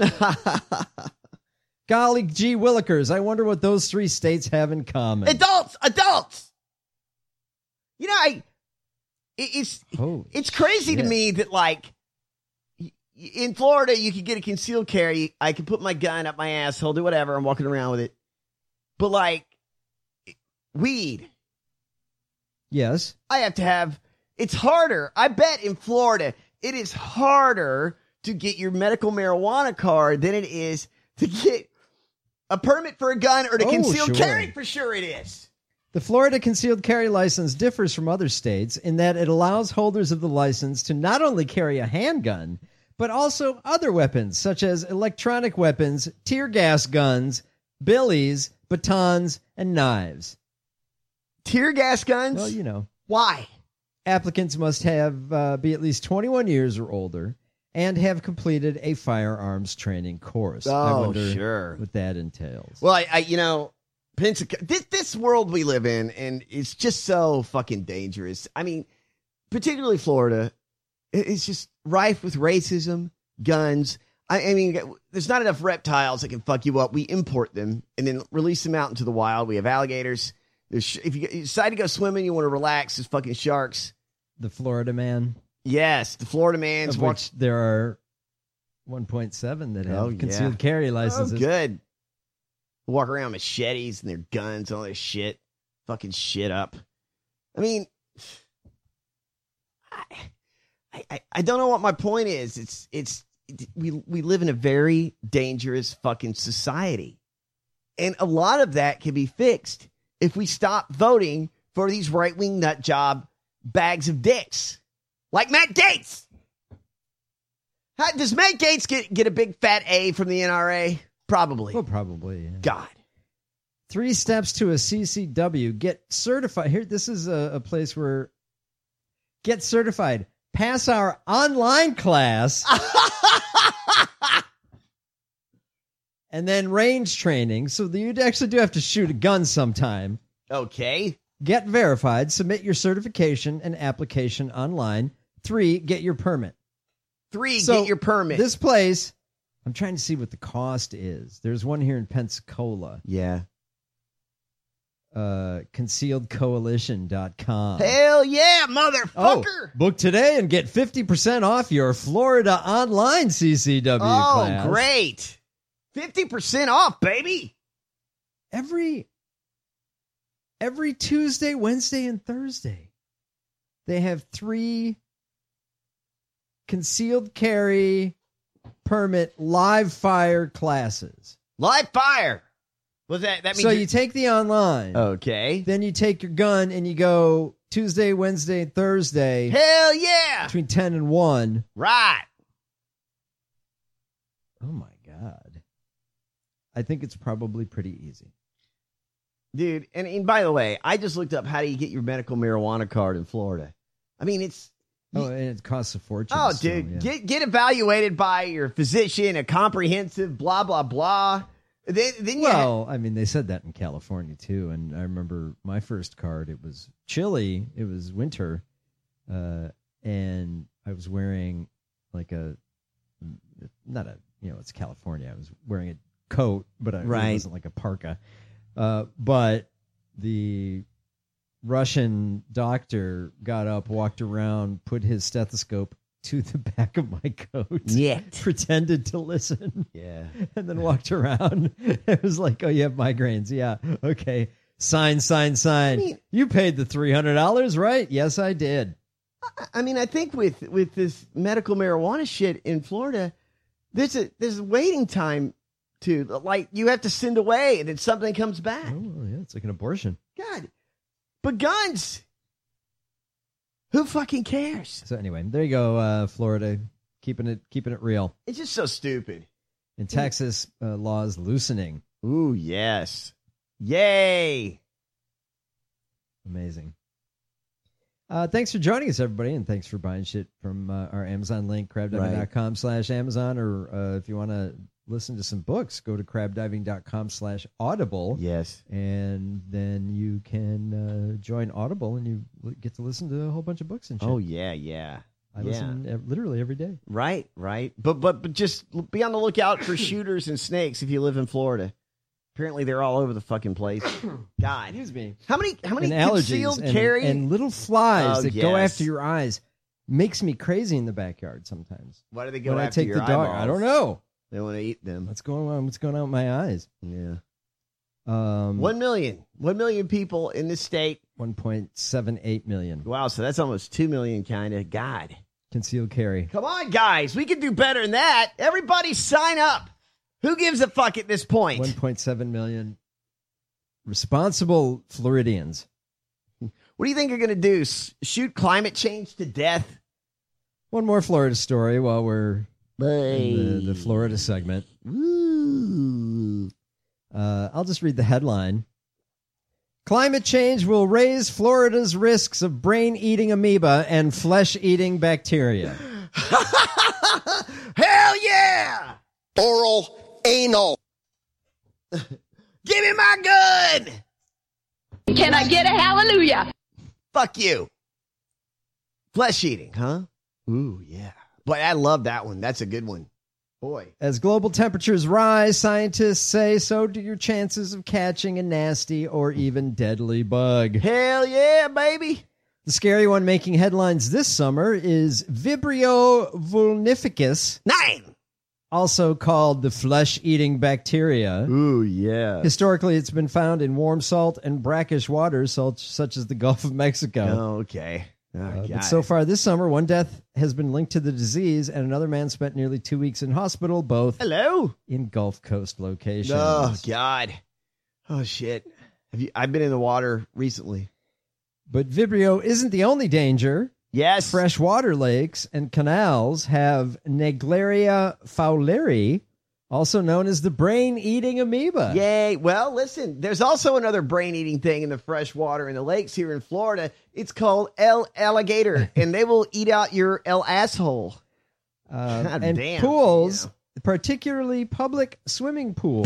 Golly gee willikers. I wonder what those three states have in common. Adults! Adults! You know, I it, it's Holy it's crazy shit. to me that, like, in Florida, you could get a concealed carry. I can put my gun up my asshole, do whatever. I'm walking around with it. But, like, weed. Yes. I have to have, it's harder. I bet in Florida, it is harder to get your medical marijuana card than it is to get a permit for a gun or to Oh, concealed sure. carry. For sure it is. The Florida concealed carry license differs from other states in that it allows holders of the license to not only carry a handgun, but also other weapons such as electronic weapons, tear gas guns, billies, batons, and knives. Tear gas guns? Well, you know. Why? Applicants must have uh, be at least twenty-one years or older and have completed a firearms training course. Oh, I wonder sure. what that entails. Well, I, I you know, Pensacola, this, this world we live in, and it's just so fucking dangerous. I mean, particularly Florida, it- it's just rife with racism, guns. I, I mean, there's not enough reptiles that can fuck you up. We import them and then release them out into the wild. We have alligators. There's, if you decide to go swimming, you want to relax, there's fucking sharks. The Florida man. Yes, the Florida man's Of walk- which there are one point seven that have Oh, yeah. concealed carry licenses. Oh, good. Walk around with machetes and their guns, all this shit. Fucking shit up. I mean, I, I, I don't know what my point is. It's, it's, we, we live in a very dangerous fucking society. And a lot of that can be fixed if we stop voting for these right-wing nut job bags of dicks. Like Matt Gaetz. How, does Matt Gaetz get, get a big fat A from the N R A? Probably. Well, probably. Yeah. God. Three steps to a C C W. Get certified. Here, this is a, a place where get certified. Pass our online class. And then range training. So you actually do have to shoot a gun sometime. Okay. Get verified. Submit your certification and application online. Three, get your permit. Three, So get your permit. This place, I'm trying to see what the cost is. There's one here in Pensacola. Yeah. Uh, concealed coalition dot com. Hell yeah, motherfucker. Oh, book today and get fifty percent off your Florida online C C W Oh, class. great. fifty percent off, baby. Every every Tuesday, Wednesday, and Thursday, they have three concealed carry permit live fire classes. Live fire. Was that that means So you're- you take the online. Okay. Then you take your gun and you go Tuesday, Wednesday, and Thursday. Hell yeah. Between ten and one. Right. Oh my God. I think it's probably pretty easy. Dude, and, and by the way, I just looked up how do you get your medical marijuana card in Florida. I mean, it's Oh, and it costs a fortune. Oh, still, dude, yeah. get get evaluated by your physician, a comprehensive blah blah blah. Then, then you Well, I mean, they said that in California too, and I remember my first card. It was chilly. It was winter, uh, and I was wearing like a not a you know it's California. I was wearing a coat, but I, Right. it wasn't like a parka. Uh, but the Russian doctor got up, walked around, put his stethoscope to the back of my coat. Yeah. Pretended to listen. Yeah. And then walked around. It was like, oh, you have migraines. Yeah. Okay. Sign, sign, sign. I mean, you paid the three hundred dollars, right? Yes, I did. I mean, I think with, with this medical marijuana shit in Florida, there's a there's a waiting time to, like, you have to send away and then something comes back. Oh, yeah. It's like an abortion. God. But guns, who fucking cares? So anyway, there you go, uh, Florida, keeping it keeping it real. It's just so stupid. In Texas, uh, laws loosening. Ooh, yes. Yay. Amazing. Uh, thanks for joining us, everybody, and thanks for buying shit from uh, our Amazon link, crab diving dot com slash Amazon, or uh, if you want to listen to some books, go to crab diving dot com slash audible. Yes. And then you can uh, join Audible, and you get to listen to a whole bunch of books and shit. Oh, yeah, yeah. I yeah. listen ev- literally every day. Right, right. But, but, but just be on the lookout for shooters and snakes if you live in Florida. Apparently, they're all over the fucking place. God. Excuse me. How many how many and concealed allergies and, carry? and little flies Oh, that go yes. after your eyes makes me crazy in the backyard sometimes. Why do they go when after I take your the dog? eyeballs? I don't know. They want to eat them. What's going on? What's going on with my eyes? Yeah. Um, One million. One million people in this state. one point seven eight million. Wow, so that's almost two million, kind of. God. Concealed carry. Come on, guys. We can do better than that. Everybody sign up. Who gives a fuck at this point? one point seven million responsible Floridians. What do you think you're going to do? S- shoot climate change to death? One more Florida story while we're in the, the Florida segment. Woo. Uh, I'll just read the headline. Climate change will raise Florida's risks of brain-eating amoeba and flesh-eating bacteria. Hell yeah! Oral anal. Give me my gun! Can I get a hallelujah? Fuck you. Flesh eating, huh? Ooh, yeah. Boy, I love that one. That's a good one. Boy. As global temperatures rise, scientists say so do your chances of catching a nasty or even deadly bug. Hell yeah, baby. The scary one making headlines this summer is Vibrio vulnificus. Nine. Also called the flesh-eating bacteria. Ooh, yeah. Historically, it's been found in warm salt and brackish waters, such, such as the Gulf of Mexico. Oh, okay. Oh, uh, but so far this summer, one death has been linked to the disease, and another man spent nearly two weeks in hospital, both Hello? in Gulf Coast locations. Oh, God. Oh, shit. Have you? I've been in the water recently. But Vibrio isn't the only danger. Yes. Freshwater lakes and canals have Naegleria fowleri, also known as the brain-eating amoeba. Yay. Well, listen, there's also another brain-eating thing in the fresh water in the lakes here in Florida. It's called L alligator, and they will eat out your L asshole. Uh, God and damn, pools, you know. particularly public swimming pools,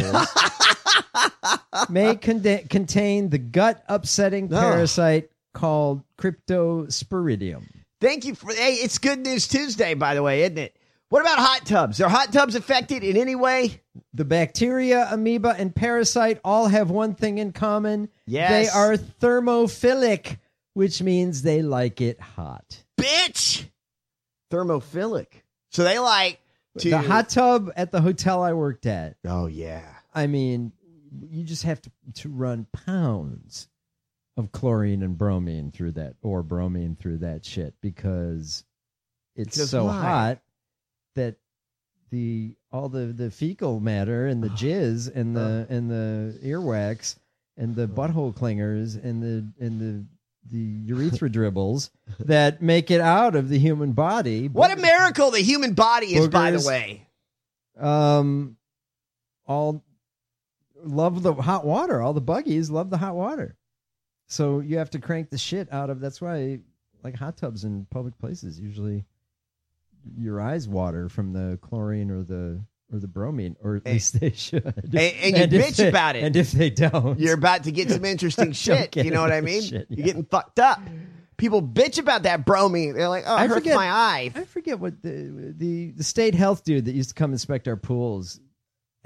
may con- contain the gut-upsetting Oh. parasite called Cryptosporidium. Thank you for. Hey, it's Good News Tuesday, by the way, isn't it? What about hot tubs? Are hot tubs affected in any way? The bacteria, amoeba, and parasite all have one thing in common. Yes. They are thermophilic, which means they like it hot. Bitch! Thermophilic. So they like to. The hot tub at the hotel I worked at. Oh, yeah. I mean, you just have to, to run pounds of chlorine and bromine through that, or bromine through that shit, because it's Because so why? hot that the all the, the fecal matter and the jizz and the and the earwax and the butthole clingers and the and the the urethra dribbles that make it out of the human body. What a miracle the human body is, by the Boogers. way. Um, all love the hot water. All the buggies love the hot water. So you have to crank the shit out of. That's why, like hot tubs in public places, usually your eyes water from the chlorine or the or the bromine, or at Hey. least they should. And, and you if bitch they- about it. And if they don't, You're about to get some interesting shit. get You know what I into mean? shit, You're yeah. getting fucked up. People bitch about that bromine. They're like, oh, it I hurts forget- my eye. I forget what the, the the state health dude that used to come inspect our pools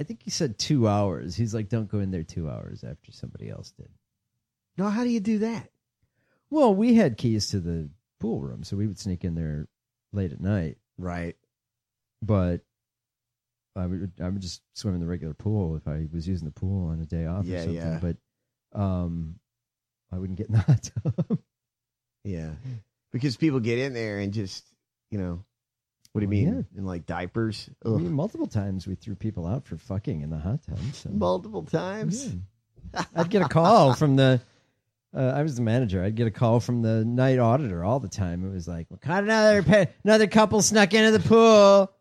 I think he said two hours. He's like, don't go in there two hours after somebody else did. No, how do you do that? Well, we had keys to the pool room, so we would sneak in there late at night. Right. But I would I would just swim in the regular pool if I was using the pool on a day off Yeah, or something. yeah. But um, I wouldn't get in the hot tub. Yeah. Because people get in there and just, you know, what do you mean? Yeah. In like diapers? I mean, multiple times we threw people out for fucking in the hot tub. So. Multiple times? Yeah. I'd get a call from the, uh, I was the manager. I'd get a call from the night auditor all the time. It was like, well, caught another, pa- another couple snuck into the pool.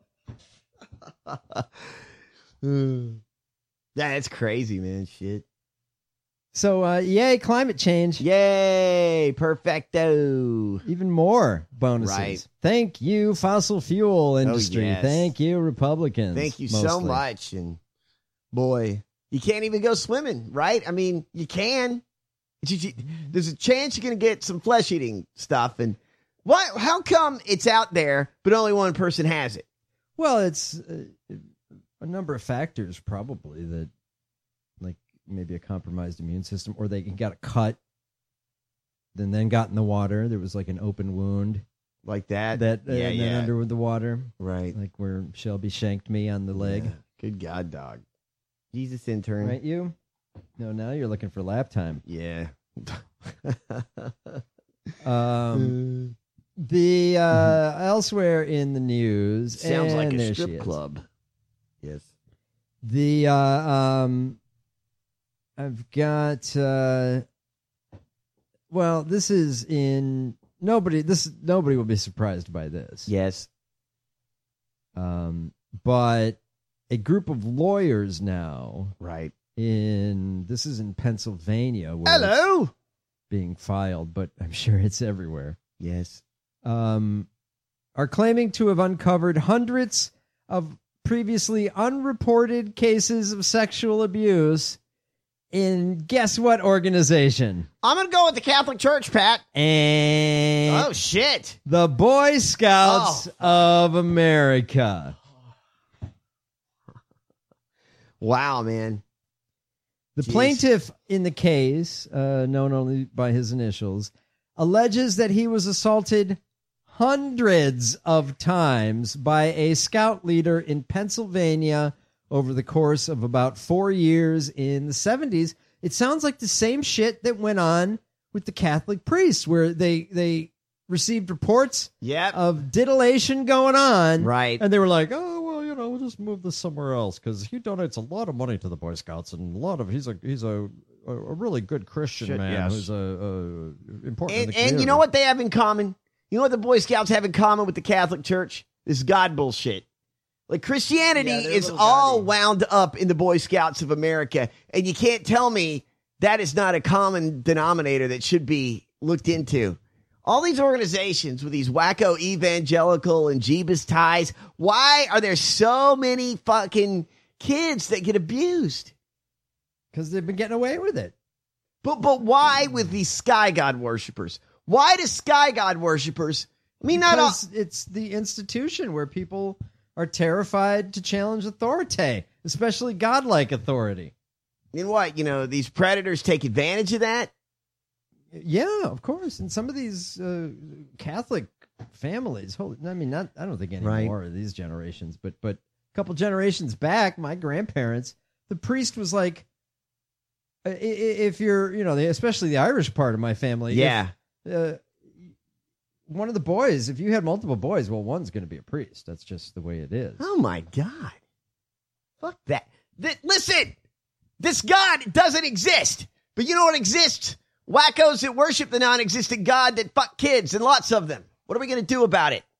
Yeah, it's crazy, man. Shit. So, uh, yay, climate change. Yay, perfecto. Even more bonuses. Right. Thank you, fossil fuel industry. Oh, yes. Thank you, Republicans. Thank you so mostly. much. And boy, you can't even go swimming, right? I mean, you can. It's just- There's a chance you're going to get some flesh eating stuff. And why? How come it's out there, but only one person has it? Well, it's uh, a number of factors, probably, that, like, maybe a compromised immune system, or they got a cut, then then got in the water. There was like an open wound, like that. That uh, Yeah, and yeah. then under the water, right? Like where Shelby shanked me on the leg. Yeah. Good God, dog. Jesus, intern. Right, you? No, now you're looking for lap time. Yeah. um, the uh, elsewhere in the news, Sounds like and a there she strip is. club. Yes. The uh, um, I've got. Uh, well, this is in nobody. This nobody will be surprised by this. Yes. Um, but a group of lawyers now, right? In this is in Pennsylvania. Where Hello. it's being filed, but I'm sure it's everywhere. Yes. Um, are claiming to have uncovered hundreds of previously unreported cases of sexual abuse in guess what organization? I'm going to go with the Catholic Church, Pat. And oh, shit. The Boy Scouts Oh. of America. Wow, man. The Jeez. plaintiff in the case, uh, known only by his initials, alleges that he was assaulted hundreds of times by a scout leader in Pennsylvania over the course of about four years in the seventies. It sounds like the same shit that went on with the Catholic priests, where they they received reports Yep. of titillation going on. Right. And they were like, oh, well, you know, we'll just move this somewhere else because he donates a lot of money to the Boy Scouts, and a lot of he's a he's a a, a really good Christian Shit, man yes. who's a, a important. in And, the and you know community." what they have in common? You know what the Boy Scouts have in common with the Catholic Church? This God bullshit. Like Christianity Yeah, they're is little all gaudy. wound up in the Boy Scouts of America. And you can't tell me that is not a common denominator that should be looked into. All these organizations with these wacko evangelical and Jeebus ties, why are there so many fucking kids that get abused? Because they've been getting away with it. But but why with these sky god worshipers? Why do sky god worshipers? I mean, not all. Because it's the institution where people are terrified to challenge authority, especially godlike authority. And what, you know, these predators take advantage of that? Yeah, of course. And some of these uh, Catholic families, holy, I mean, not I don't think anymore of these generations, but but a couple generations back, my grandparents, the priest was like, i- i- if you're, you know, the, especially the Irish part of my family, Yeah. if, uh, one of the boys, if you had multiple boys, well, one's going to be a priest. That's just the way it is. Oh, my God. Fuck that. Th- listen, this God doesn't exist. But you know what exists? Wackos that worship the non-existent God that fuck kids, and lots of them. What are we going to do about it?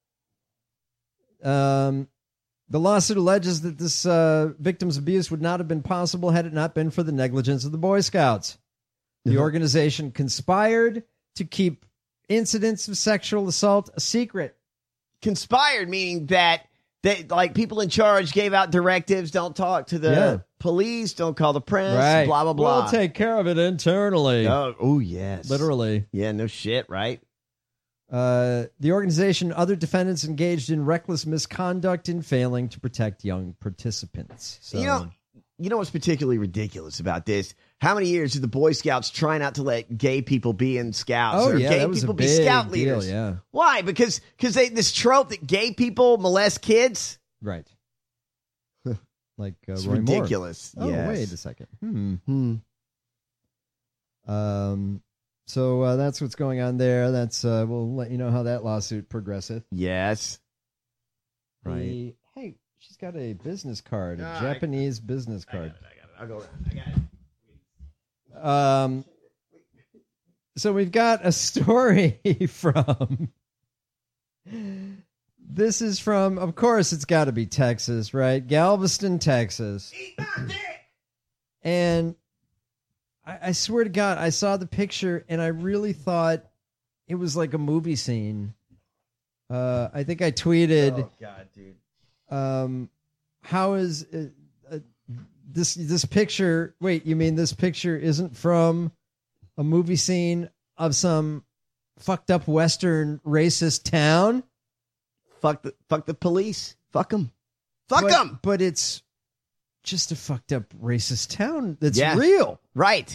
Um, the lawsuit alleges that this uh, victim's abuse would not have been possible had it not been for the negligence of the Boy Scouts. The Uh-huh. organization conspired to keep incidents of sexual assault a secret. Conspired, meaning that, that like people in charge gave out directives, don't talk to the Yeah. police, don't call the press, Right. blah, blah, blah. We'll take care of it internally. Oh, oh, yes. Literally. Yeah, no shit, right? Uh, the organization, other defendants engaged in reckless misconduct in failing to protect young participants. So, You know, you know what's particularly ridiculous about this? How many years did the Boy Scouts try not to let gay people be in Scouts Oh, or yeah, gay that was people a be big Scout deal, leaders? yeah. Why? Because because they this trope that gay people molest kids. Right. Like uh, It's Roy ridiculous. Moore. Oh, Yes. wait a second. Hmm. Hmm. Um. So uh, that's what's going on there. That's uh, we'll let you know how that lawsuit progresseth. Yes. The- Right. hey, she's got a business card, a Ah, I- Japanese business card. I got it. I'll go around. I got it. Um. So we've got a story from. This is from, of course, it's got to be Texas, right? Galveston, Texas. And I, I swear to God, I saw the picture and I really thought it was like a movie scene. Uh, I think I tweeted. Oh God, dude. Um, how is uh, uh, this this picture? Wait, you mean this picture isn't from a movie scene of some fucked up Western racist town? Fuck the fuck the police. Fuck them. Fuck But- them. But it's just a fucked up racist town that's Yeah. real. Right.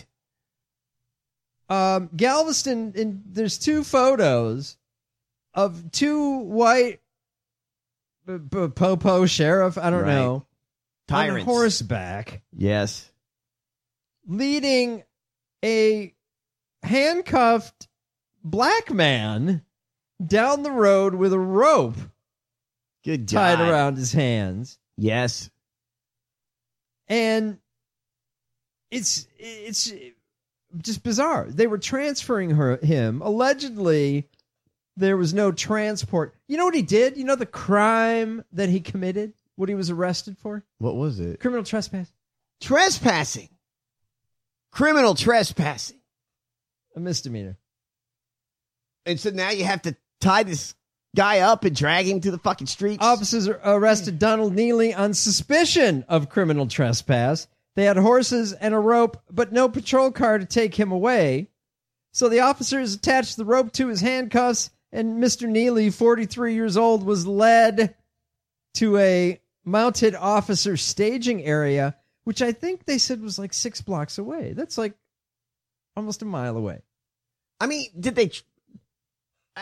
Um, Galveston, and there's two photos of two white b- b- popo sheriff, I don't Right. know, on Tyrants. horseback, Yes. leading a handcuffed black man down the road with a rope Good tied God. around his hands. Yes. And it's it's just bizarre. They were transferring her him. Allegedly, there was no transport. You know what he did? You know the crime that he committed? What he was arrested for? What was it? Criminal trespass. Trespassing. Criminal trespassing. A misdemeanor. And so now you have to tie this guy up and drag him to the fucking streets. Officers arrested Donald Neely on suspicion of criminal trespass. They had horses and a rope, but no patrol car to take him away. So the officers attached the rope to his handcuffs, and Mister Neely, forty-three years old, was led to a mounted officer staging area, which I think they said was like six blocks away. That's like almost a mile away. I mean, did they... I,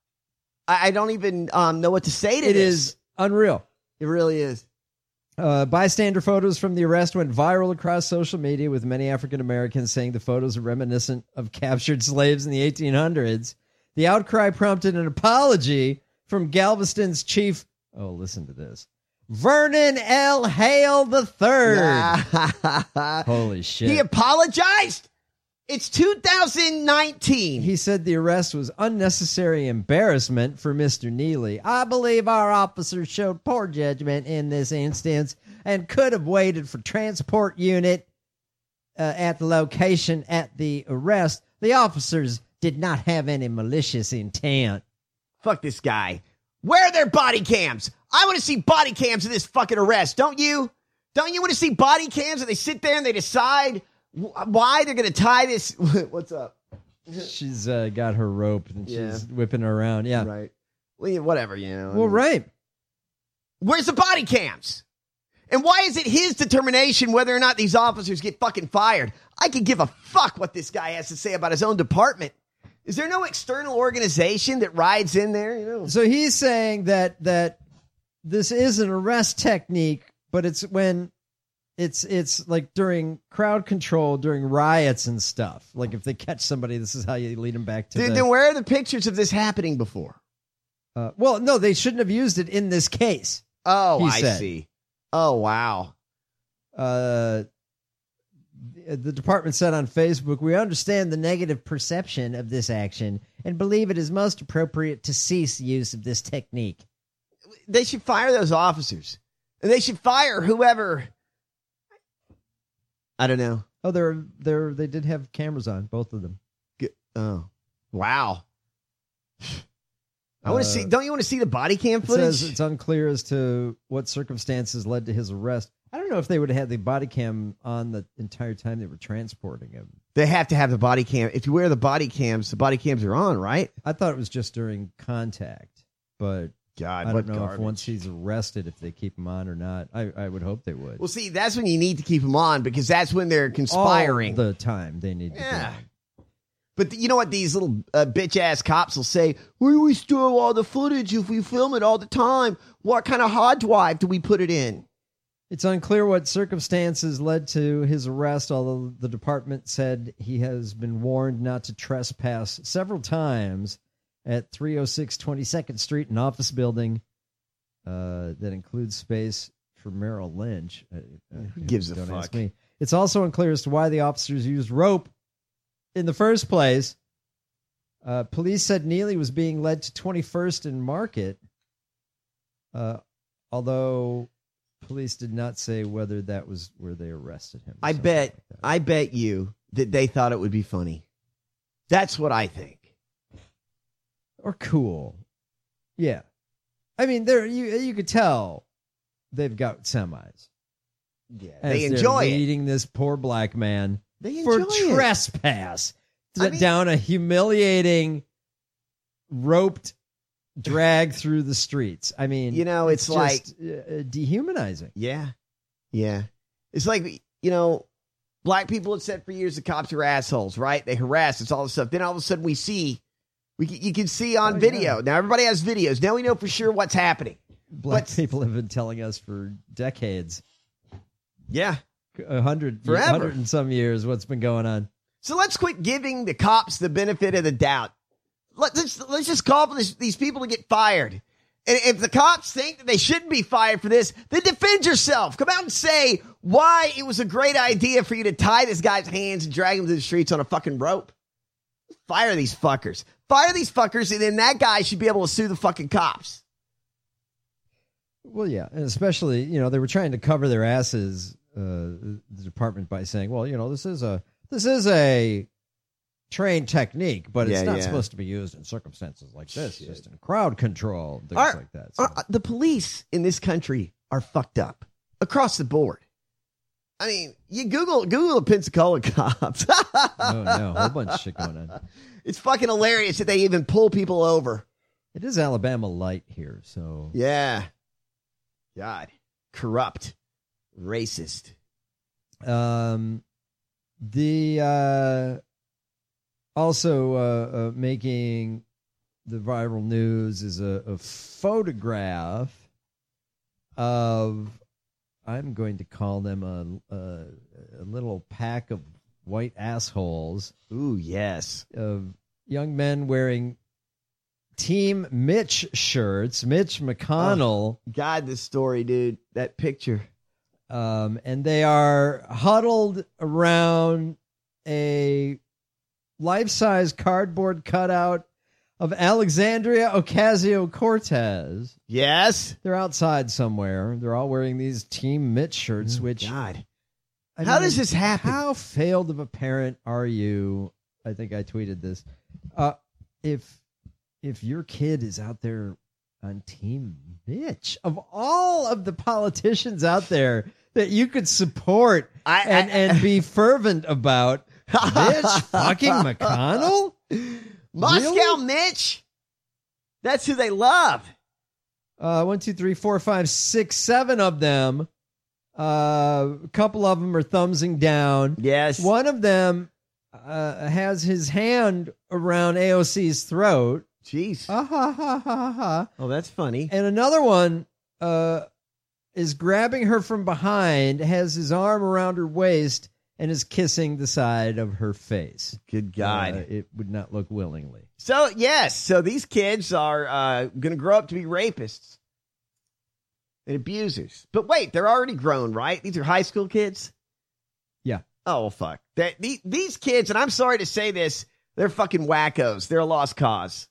I don't even um, know what to say to It this. is unreal. It really is. Uh, bystander photos from the arrest went viral across social media, with many African Americans saying the photos are reminiscent of captured slaves in the eighteen hundreds. The outcry prompted an apology from Galveston's chief. Oh, listen to this. Vernon L. Hale the third. Holy shit. He apologized? It's two thousand nineteen. He said the arrest was unnecessary embarrassment for Mister Neely. I believe our officers showed poor judgment in this instance and could have waited for transport unit uh, at the location at the arrest. The officers did not have any malicious intent. Fuck this guy. Where are their body cams? I want to see body cams of this fucking arrest, don't you? Don't you want to see body cams? And they sit there and they decide why they're going to tie this. What's up? She's uh, got her rope and she's Yeah. whipping her around. Yeah. Right. Well, yeah, whatever, you know. Well, right. Where's the body cams? And why is it his determination whether or not these officers get fucking fired? I could give a fuck what this guy has to say about his own department. Is there no external organization that rides in there? You know. So he's saying that that this is an arrest technique, but it's when it's it's like during crowd control, during riots and stuff. Like if they catch somebody, this is how you lead them back to Then, the... then where are the pictures of this happening before? Uh, well, no, they shouldn't have used it in this case. Oh, he I said. see. Oh, wow. Uh, the the department said on Facebook, "We understand the negative perception of this action and believe it is most appropriate to cease use of this technique." They should fire those officers. And they should fire whoever. I don't know. Oh, they're they're they did have cameras on, both of them. Good. Oh, wow. I want to Uh, see. Don't you want to see the body cam It footage? says it's unclear as to what circumstances led to his arrest. I don't know if they would have had the body cam on the entire time they were transporting him. They have to have the body cam. If you wear the body cams, the body cams are on, right? I thought it was just during contact, but God, I what don't know garbage. if once he's arrested, if they keep him on or not. I, I would hope they would. Well, see, that's when you need to keep him on because that's when they're conspiring. All the time they need to Yeah. be on. But you know what? These little uh, bitch-ass cops will say, where do we store all the footage if we film it all the time? What kind of hard drive do we put it in? It's unclear what circumstances led to his arrest, although the department said he has been warned not to trespass several times at three oh six twenty-second Street, an office building uh, that includes space for Merrill Lynch. Uh, Who gives a don't fuck? ask me. It's also unclear as to why the officers used rope in the first place. Uh, police said Neely was being led to twenty-first and Market, uh, although police did not say whether that was where they arrested him. I bet, like I bet you that they thought it would be funny. That's what I think. Or cool. Yeah. I mean, there you you could tell they've got semis. Yeah, as they they're enjoy it. leading this poor black man They for enjoy it. trespass I mean- down a humiliating roped drag through the streets. I mean, You know, it's just, uh, dehumanizing. Yeah. Yeah. It's like, you know, black people have said for years the cops are assholes, right? They harass us, all this stuff. Then all of a sudden we see, we can- you can see on Oh, video. yeah. Now everybody has videos. Now we know for sure what's happening. Black But- people have been telling us for decades, Yeah. a hundred, Forever. hundred and some years, what's been going on. So let's quit giving the cops the benefit of the doubt. Let- Let's, let's just call for this, these people to get fired. And if the cops think that they shouldn't be fired for this, then defend yourself. Come out and say why it was a great idea for you to tie this guy's hands and drag him to the streets on a fucking rope. Fire these fuckers. Fire these fuckers, and then that guy should be able to sue the fucking cops. Well, yeah, and especially, you know, they were trying to cover their asses, uh, the department, by saying, well, you know, this is a this is a trained technique, but it's Yeah, not yeah. supposed to be used in circumstances like this, just in crowd control, things Our- like that. So, our- the police in this country are fucked up across the board. I mean, you Google Google the Pensacola cops. oh no, a whole bunch of shit going on. It's fucking hilarious that they even pull people over. It is Alabama light here, so Yeah. God. Corrupt. Racist. um, the uh, also uh, uh, making the viral news is a, a photograph of, I'm going to call them a, a, a little pack of white assholes. Ooh, yes. Of young men wearing Team Mitch shirts, Mitch McConnell. Oh, God, this story, dude. That picture. Um, and they are huddled around a life-size cardboard cutout of Alexandria Ocasio-Cortez. Yes. They're outside somewhere. They're all wearing these Team Mitch shirts, Oh, which... God. I How mean, does this happen? How failed of a parent are you? I think I tweeted this. Uh, if if your kid is out there on Team Mitch, of all of the politicians out there that you could support I- and, I- and be fervent about, Mitch fucking McConnell? Moscow Really? Mitch. That's who they love. Uh, one, two, three, four, five, six, seven of them. Uh, a couple of them are thumbsing down. Yes. One of them uh, has his hand around A O C's throat. Jeez. Ah, ha, ha, ha, ha. Oh, that's funny. And another one uh, is grabbing her from behind, has his arm around her waist, and is kissing the side of her face. Good God. Uh, it would not look willingly. So, yes. So these kids are uh, going to grow up to be rapists and abusers. But wait, they're already grown, right? These are high school kids? Yeah. Oh, well, fuck. They, the, these kids, and I'm sorry to say this, they're fucking wackos. They're a lost cause.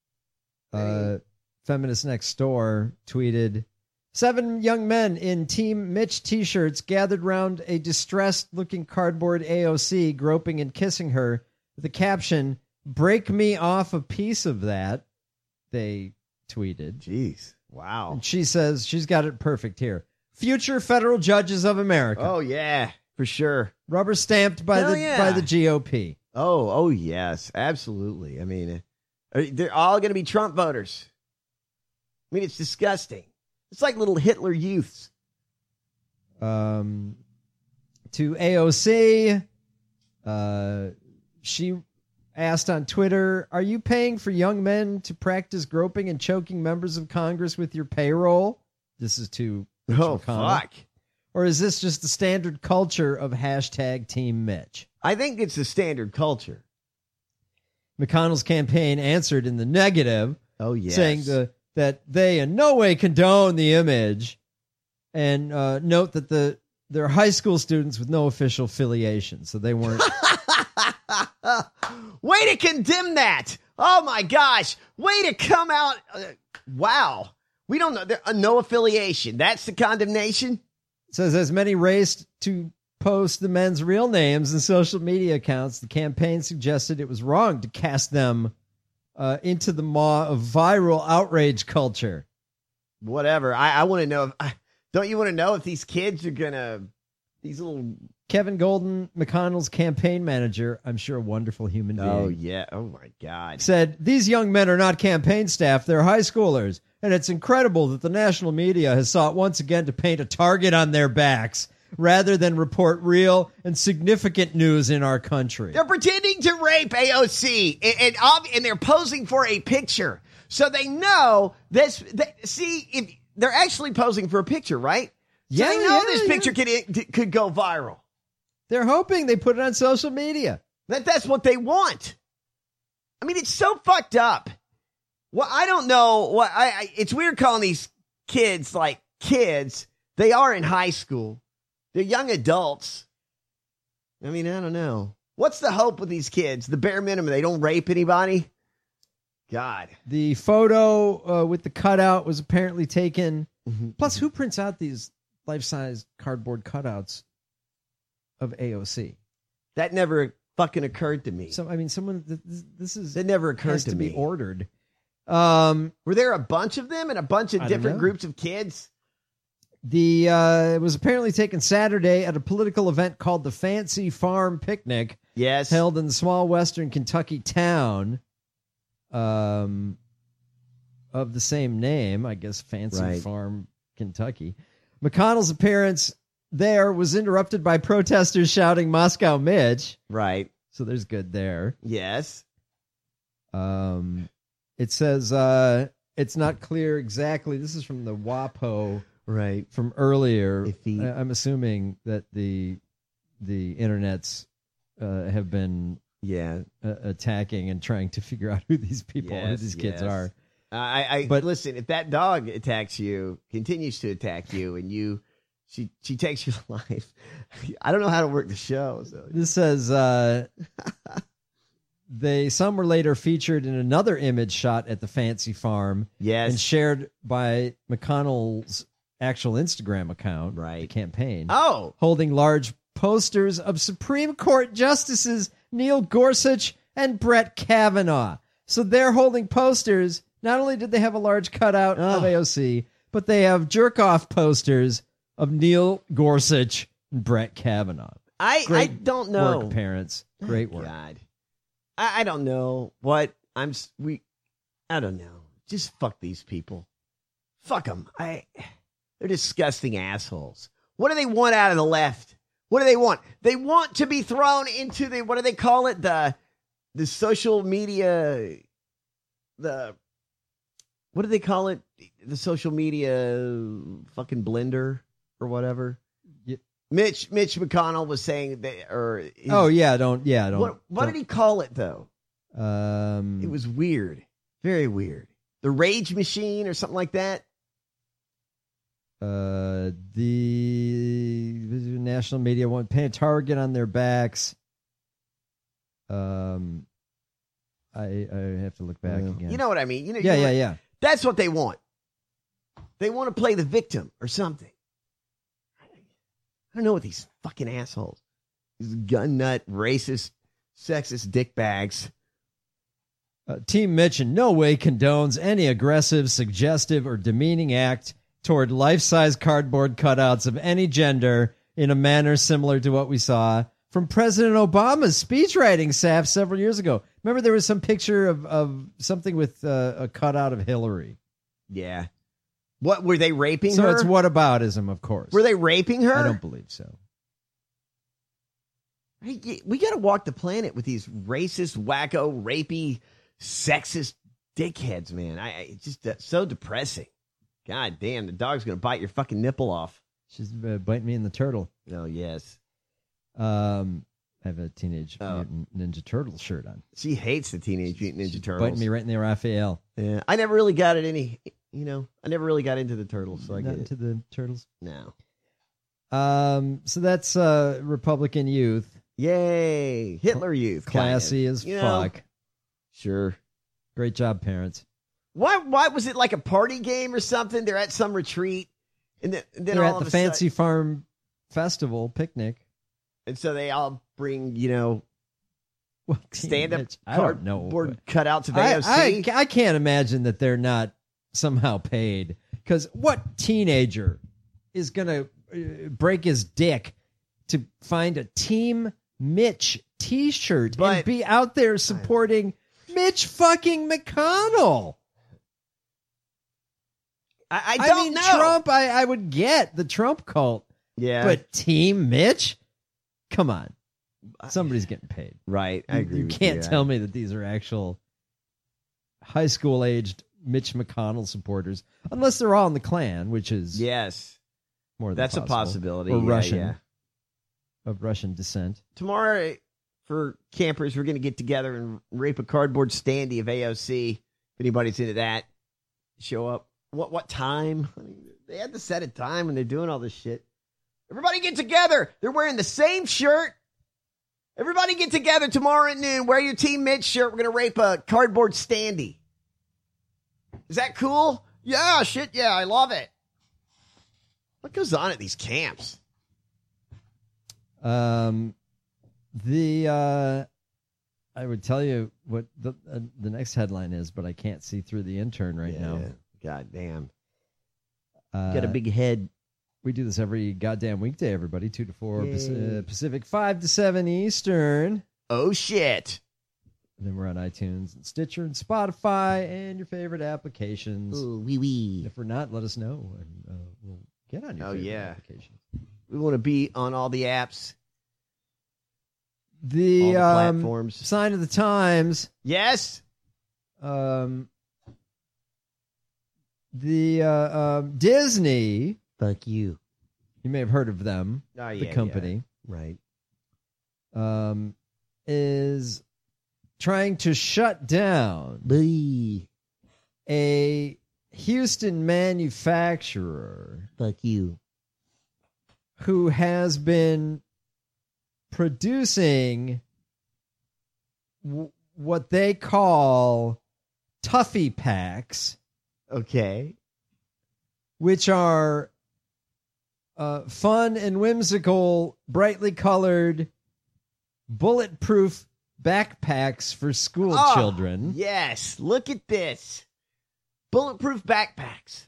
Uh, Feminist Next Door tweeted, seven young men in Team Mitch t-shirts gathered round a distressed-looking cardboard A O C, groping and kissing her, with the caption, break me off a piece of that, they tweeted. Jeez. Wow. And she says, she's got it perfect here. Future federal judges of America. Oh, yeah, for sure. Rubber stamped by Hell the yeah. by the G O P. Oh, oh, yes, absolutely. I mean, uh, they're all going to be Trump voters. I mean, it's disgusting. It's like little Hitler youths. Um, to A O C, uh, she asked on Twitter, are you paying for young men to practice groping and choking members of Congress with your payroll? This is to Mitch Oh, McConnell. fuck. Or is this just the standard culture of hashtag Team Mitch? I think it's the standard culture. McConnell's campaign answered in the negative. Oh, yes. Saying the, that they in no way condone the image and uh, note that the they're high school students with no official affiliation, so they weren't. Way to condemn that. Oh, my gosh. Way to come out. Uh, wow. We don't know. There, uh, no affiliation. That's the condemnation? It says, as many raced to post the men's real names in social media accounts, the campaign suggested it was wrong to cast them uh, into the maw of viral outrage culture. Whatever. I, I want to know. If, I, don't you want to know if these kids are going to, these little. Kevin Golden, McConnell's campaign manager, I'm sure a wonderful human being. Oh, yeah. Oh, my God. Said, these young men are not campaign staff. They're high schoolers. And it's incredible that the national media has sought once again to paint a target on their backs rather than report real and significant news in our country. They're pretending to rape A O C, and, and, and they're posing for a picture. So they know this. They, see, if they're actually posing for a picture, right? So Yeah, they know yeah, this yeah. picture could, could go viral. They're hoping they put it on social media. That That's what they want. I mean, it's so fucked up. Well, I don't know what I, I. It's weird calling these kids like kids. They are in high school. They're young adults. I mean, I don't know. What's the hope with these kids? The bare minimum. They don't rape anybody. God. The photo uh, with the cutout was apparently taken. Mm-hmm. Plus, who prints out these life-size cardboard cutouts of A O C? That never fucking occurred to me. So, I mean, someone. This, this is. That never occurred has to to me. be ordered. Um, Were there a bunch of them and a bunch of I don't different know. groups of kids? The uh, it was apparently taken Saturday at a political event called the Fancy Farm Picnic. Yes, held in the small western Kentucky town, um, of the same name, I guess. Fancy Right. Farm, Kentucky. McConnell's appearance there was interrupted by protesters shouting "Moscow Mitch." Right. So there's good there. Yes. Um, it says uh, it's not clear exactly. This is from the WAPO. Right. From earlier. Iffy. I- I'm assuming that the the internets uh, have been yeah uh, attacking and trying to figure out who these people, who Yes, these kids yes. are. I, I But- but listen, if that dog attacks you, continues to attack you, and you, she, she takes your life. I don't know how to work the show. So This says uh, they some were later featured in another image shot at the Fancy Farm. Yes. And shared by McConnell's actual Instagram account, right? The campaign. Oh. Holding large posters of Supreme Court Justices Neil Gorsuch and Brett Kavanaugh. So they're holding posters. Not only did they have a large cutout of A O C, but they have jerk-off posters of Neil Gorsuch and Brett Kavanaugh. I, I Great don't know. work, parents. Great Oh, work. God. I, I don't know what I'm. s- We, I don't know. Just fuck these people. Fuck them. I. They're disgusting assholes. What do they want out of the left? What do they want? They want to be thrown into the, what do they call it? The, the social media, the, what do they call it? The social media fucking blender or whatever. Yeah. Mitch, Mitch McConnell was saying that, or his- Oh yeah, don't yeah, don't. what, what did he call it though? he? Um, It was weird. Very weird. The rage machine or something like that. Uh, the national media want paint a target on their backs. Um, I I have to look back again. You know what I mean? You know, Yeah, you know yeah, what- yeah. That's what they want. They want to play the victim or something. I don't know what these fucking assholes, these gun nut, racist, sexist dickbags. Uh, Team Mitch in no way condones any aggressive, suggestive, or demeaning act toward life-size cardboard cutouts of any gender in a manner similar to what we saw from President Obama's speechwriting staff several years ago. Remember there was some picture of, of something with uh, a cutout of Hillary. Yeah. What, were they raping so her? it's whataboutism, of course. Were they raping her? I don't believe so. Hey, we got to walk the planet with these racist, wacko, rapey, sexist dickheads, man. I, I it's just uh, so depressing. God damn, the dog's gonna bite your fucking nipple off. She's uh, biting me in the turtle. Oh yes. Um, I have a Teenage Oh. Mutant Ninja Turtle shirt on. She hates the Teenage Mutant Ninja Turtles. Biting me right in the Raphael. Yeah, I never really got it any. You know, I never really got into the turtles, so I Not get into it. the turtles. No. Um, so that's uh Republican youth. Yay, Hitler youth, Classy kind of. as You know? fuck. Sure. Great job, parents. Why? Why was it like a party game or something? They're at some retreat, and then, and then They're all at of the a Fancy sudden, Farm Festival picnic. and so they all bring, you know, Well, stand up Mitch, I don't know. cardboard cutouts of I, A O C. I, I can't imagine that they're not somehow paid. Because what teenager is going to uh, break his dick to find a Team Mitch t-shirt But- and be out there supporting Mitch fucking McConnell? I, I I, don't mean, know. Trump, I, I would get the Trump cult. Yeah. But Team Mitch? Come on. Somebody's getting paid. Right. I You- agree You with can't you. tell me that these are actual high school aged Mitch McConnell supporters, unless they're all in the Klan, which is Yes. more than That's a possible. possibility. Or Yeah, Russian, yeah. of Russian descent. Tomorrow, for campers, we're going to get together and rape a cardboard standee of A O C. If anybody's into that, show up. What what time? I mean, they had to set a time when they're doing all this shit. Everybody get together. They're wearing the same shirt. Everybody get together tomorrow at noon. Wear your Team Mitch shirt. We're going to rape a cardboard standee. Is that cool? Yeah, shit, yeah, I love it. What goes on at these camps? Um, the uh, I would tell you what the uh, the next headline is, but I can't see through the intern right Yeah. now. God damn. Uh, Got a big head. We do this every goddamn weekday, everybody. Two to four Yay. Paci- uh, Pacific, five to seven Eastern. Oh, shit. And then we're on iTunes and Stitcher and Spotify and your favorite applications. Ooh, wee wee. If we're not, let us know, and uh, we'll get on your Oh, favorite yeah. applications. We want to be on all the apps. The, All the um, platforms. sign of the times. Yes. Um, the uh, um, Disney. Fuck you. You may have heard of them. Oh, the yeah, company. yeah. Right. Um, is trying to shut down Bee. a Houston manufacturer Fuck you. who has been producing w- what they call Tuffy packs, Okay. which are uh, fun and whimsical, brightly colored, bulletproof backpacks for school Oh, children. Yes. Look at this. Bulletproof backpacks.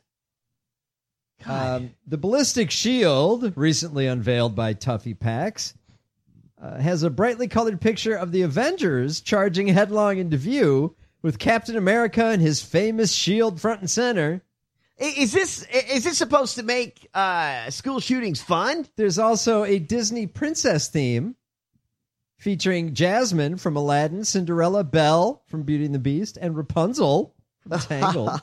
God. Um, the ballistic shield, recently unveiled by Tuffy Packs, uh, has a brightly colored picture of the Avengers charging headlong into view with Captain America and his famous shield front and center. I- Is this is this supposed to make uh, school shootings fun? There's also a Disney princess theme featuring Jasmine from Aladdin, Cinderella, Belle from Beauty and the Beast, and Rapunzel from Tangled.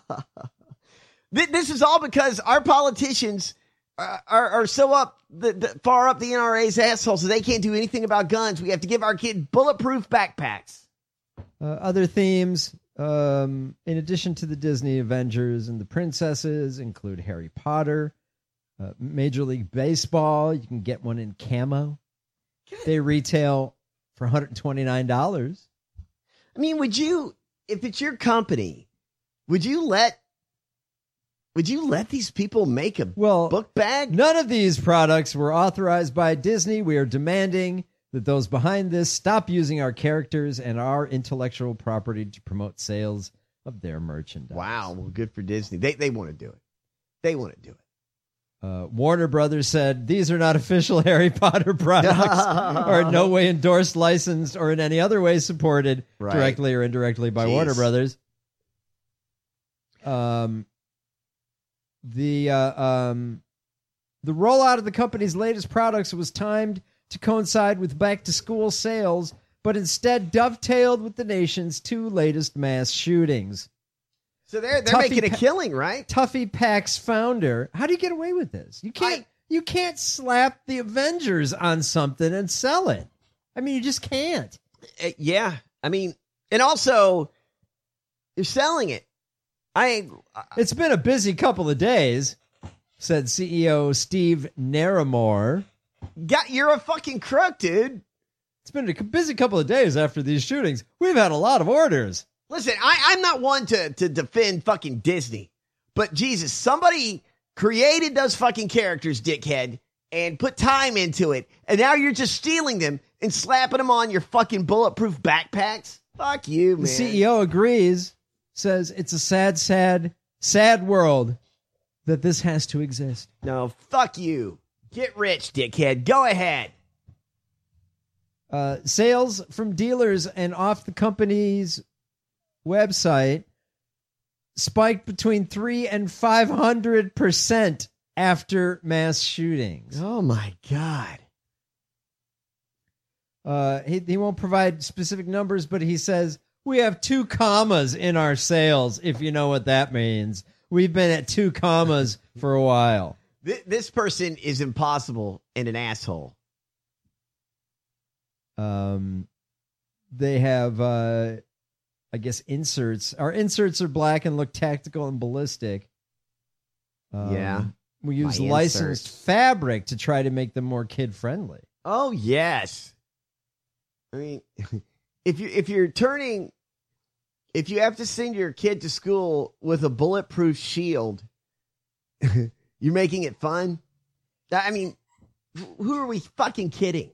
Th- This is all because our politicians are, are, are so up the, the far up the N R A's asshole, so they can't do anything about guns. We have to give our kid bulletproof backpacks. Uh, other themes, um, in addition to the Disney Avengers and the princesses, include Harry Potter, uh, Major League Baseball. You can get one in camo. They retail for one hundred twenty-nine dollars. I mean, would you, if it's your company, would you let would you let these people make a Well, book bag? None of these products were authorized by Disney. We are demanding that those behind this stop using our characters and our intellectual property to promote sales of their merchandise. Wow, well, good for Disney. They they want to do it. They want to do it. Uh, Warner Brothers said these are not official Harry Potter products, are in no way endorsed, licensed, or in any other way supported Right. directly or indirectly by Jeez. Warner Brothers. Um, The uh, um, the rollout of the company's latest products was timed to coincide with back-to-school sales, but instead dovetailed with the nation's two latest mass shootings. So they're they're Tuffy making a Pa- killing, right? Tuffy Pack's founder. How do you get away with this? You can't. I- you can't slap the Avengers on something and sell it. I mean, you just can't. Uh, yeah, I mean, and also you're selling it. I. Uh, It's been a busy couple of days, said C E O Steve Naramore. got you're a fucking crook, dude. It's been a busy couple of days after these shootings. We've had a lot of orders. Listen, I, I'm not one to, to defend fucking Disney, but Jesus, somebody created those fucking characters, dickhead, and put time into it, and now you're just stealing them and slapping them on your fucking bulletproof backpacks? Fuck you, man. The C E O agrees, says it's a sad, sad, sad world that this has to exist. No, fuck you. Get rich, dickhead. Go ahead. Uh, sales from dealers and off the company's website spiked between three and five hundred percent after mass shootings. Oh my God. Uh, he he won't provide specific numbers, but he says we have two commas in our sales. If you know what that means, we've been at two commas for a while. Th- this person is impossible and an asshole. Um, they have, uh, I guess, inserts. Our inserts are black and look tactical and ballistic. Um, Yeah. We use My licensed inserts. fabric to try to make them more kid friendly. Oh yes. I mean, if you if you're turning, if you have to send your kid to school with a bulletproof shield, you're making it fun. I mean, who are we fucking kidding?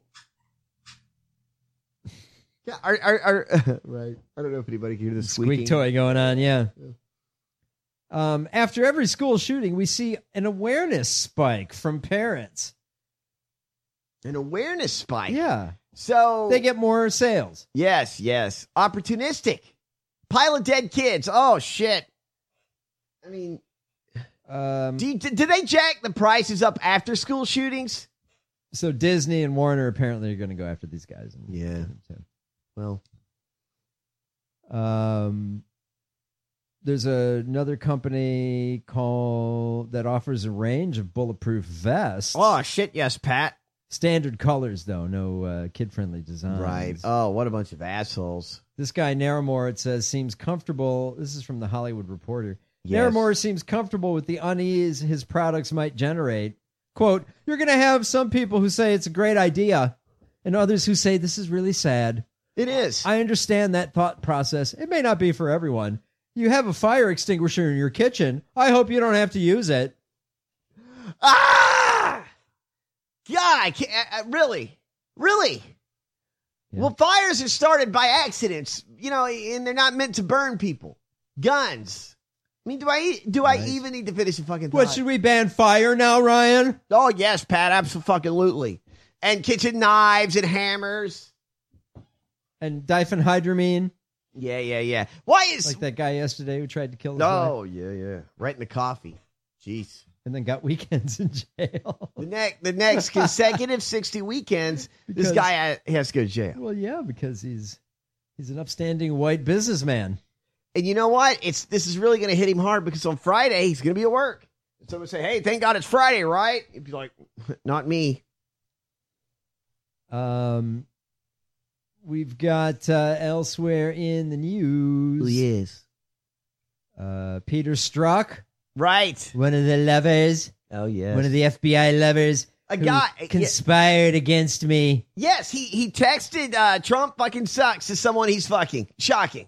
Yeah, are, are, are right. I don't know if anybody can hear this Squeak toy going on, yeah. Um, after every school shooting, we see an awareness spike from parents. An awareness spike. Yeah. So they get more sales. Yes, yes. Opportunistic. Pile of dead kids. Oh shit. I mean, um, do, you, do they jack the prices up after school shootings? So Disney and Warner apparently are going to go after these guys. Yeah. Well, um, there's a, another company called that offers a range of bulletproof vests. Oh shit, yes, Pat. Standard colors though, no uh, kid-friendly designs. Right. Oh, what a bunch of assholes. This guy Naramore, it says, seems comfortable. This is from the Hollywood Reporter. Yes. Naramore seems comfortable with the unease his products might generate. Quote, you're going to have some people who say it's a great idea and others who say this is really sad. It is. I understand that thought process. It may not be for everyone. You have a fire extinguisher in your kitchen. I hope you don't have to use it. Ah! God, I can't, uh, really? Really? Yeah. Well, fires are started by accidents, you know, and they're not meant to burn people. Guns. I mean, do I do I Right. even need to finish a fucking thought? What, should we ban fire now, Ryan? Oh, yes, Pat, absolutely. And kitchen knives and hammers. And diphenhydramine? Yeah, yeah, yeah. Why is... Like that guy yesterday who tried to kill his wife Oh, yeah, yeah. Right in the coffee. Jeez. and then got weekends in jail. The next, the next consecutive sixty weekends, Because- this guy ha- has to go to jail. Well, yeah, because he's he's an upstanding white businessman. And you know what? It's this is really going to hit him hard because on Friday he's going to be at work. And someone say, "Hey, thank God it's Friday, right?" He'd be like, "Not me." Um, we've got uh, elsewhere in the news. Who he is? Uh, Peter Strzok, Right. one of the lovers, Oh yes. one of the F B I lovers, A who guy- yeah. conspired against me. Yes, he he texted uh, Trump fucking sucks to someone he's fucking. Shocking.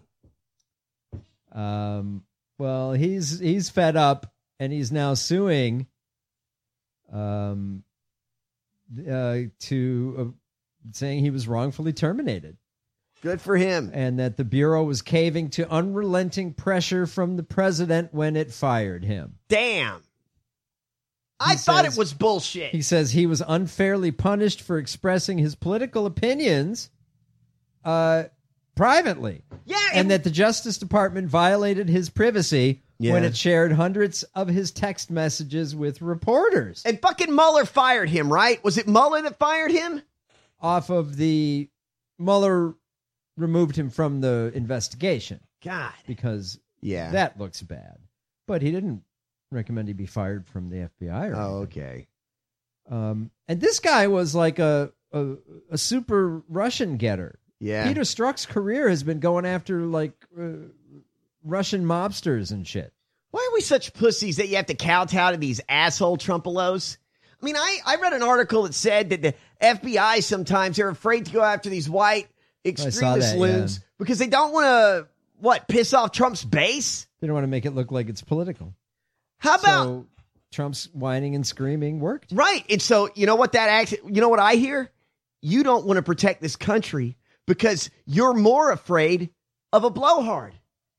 Um, well, he's he's fed up and he's now suing. Um, uh, to uh, saying he was wrongfully terminated. Good for him. And that the Bureau was caving to unrelenting pressure from the president when it fired him. Damn. I He thought says- it was bullshit. He says he was unfairly punished for expressing his political opinions uh, privately. Yeah, And that the Justice Department violated his privacy Yeah. when it shared hundreds of his text messages with reporters. And fucking Mueller fired him, right? Was it Mueller that fired him? Off of the Mueller removed him from the investigation. God. Because yeah. that looks bad. But he didn't recommend he be fired from the F B I. Or oh, anything. okay. Um, and this guy was like a, a, a super Russian getter. Yeah. Peter Strzok's career has been going after like uh, Russian mobsters and shit. Why are we such pussies that you have to kowtow to these asshole Trumpelos? I mean, I, I read an article that said that the F B I sometimes are afraid to go after these white extremist that, loons yeah. because they don't want to, what, piss off Trump's base? They don't want to make it look like it's political. How about so Trump's whining and screaming worked? Right. And so, you know what that actually, you know what I hear? You don't want to protect this country because you're more afraid of a blowhard.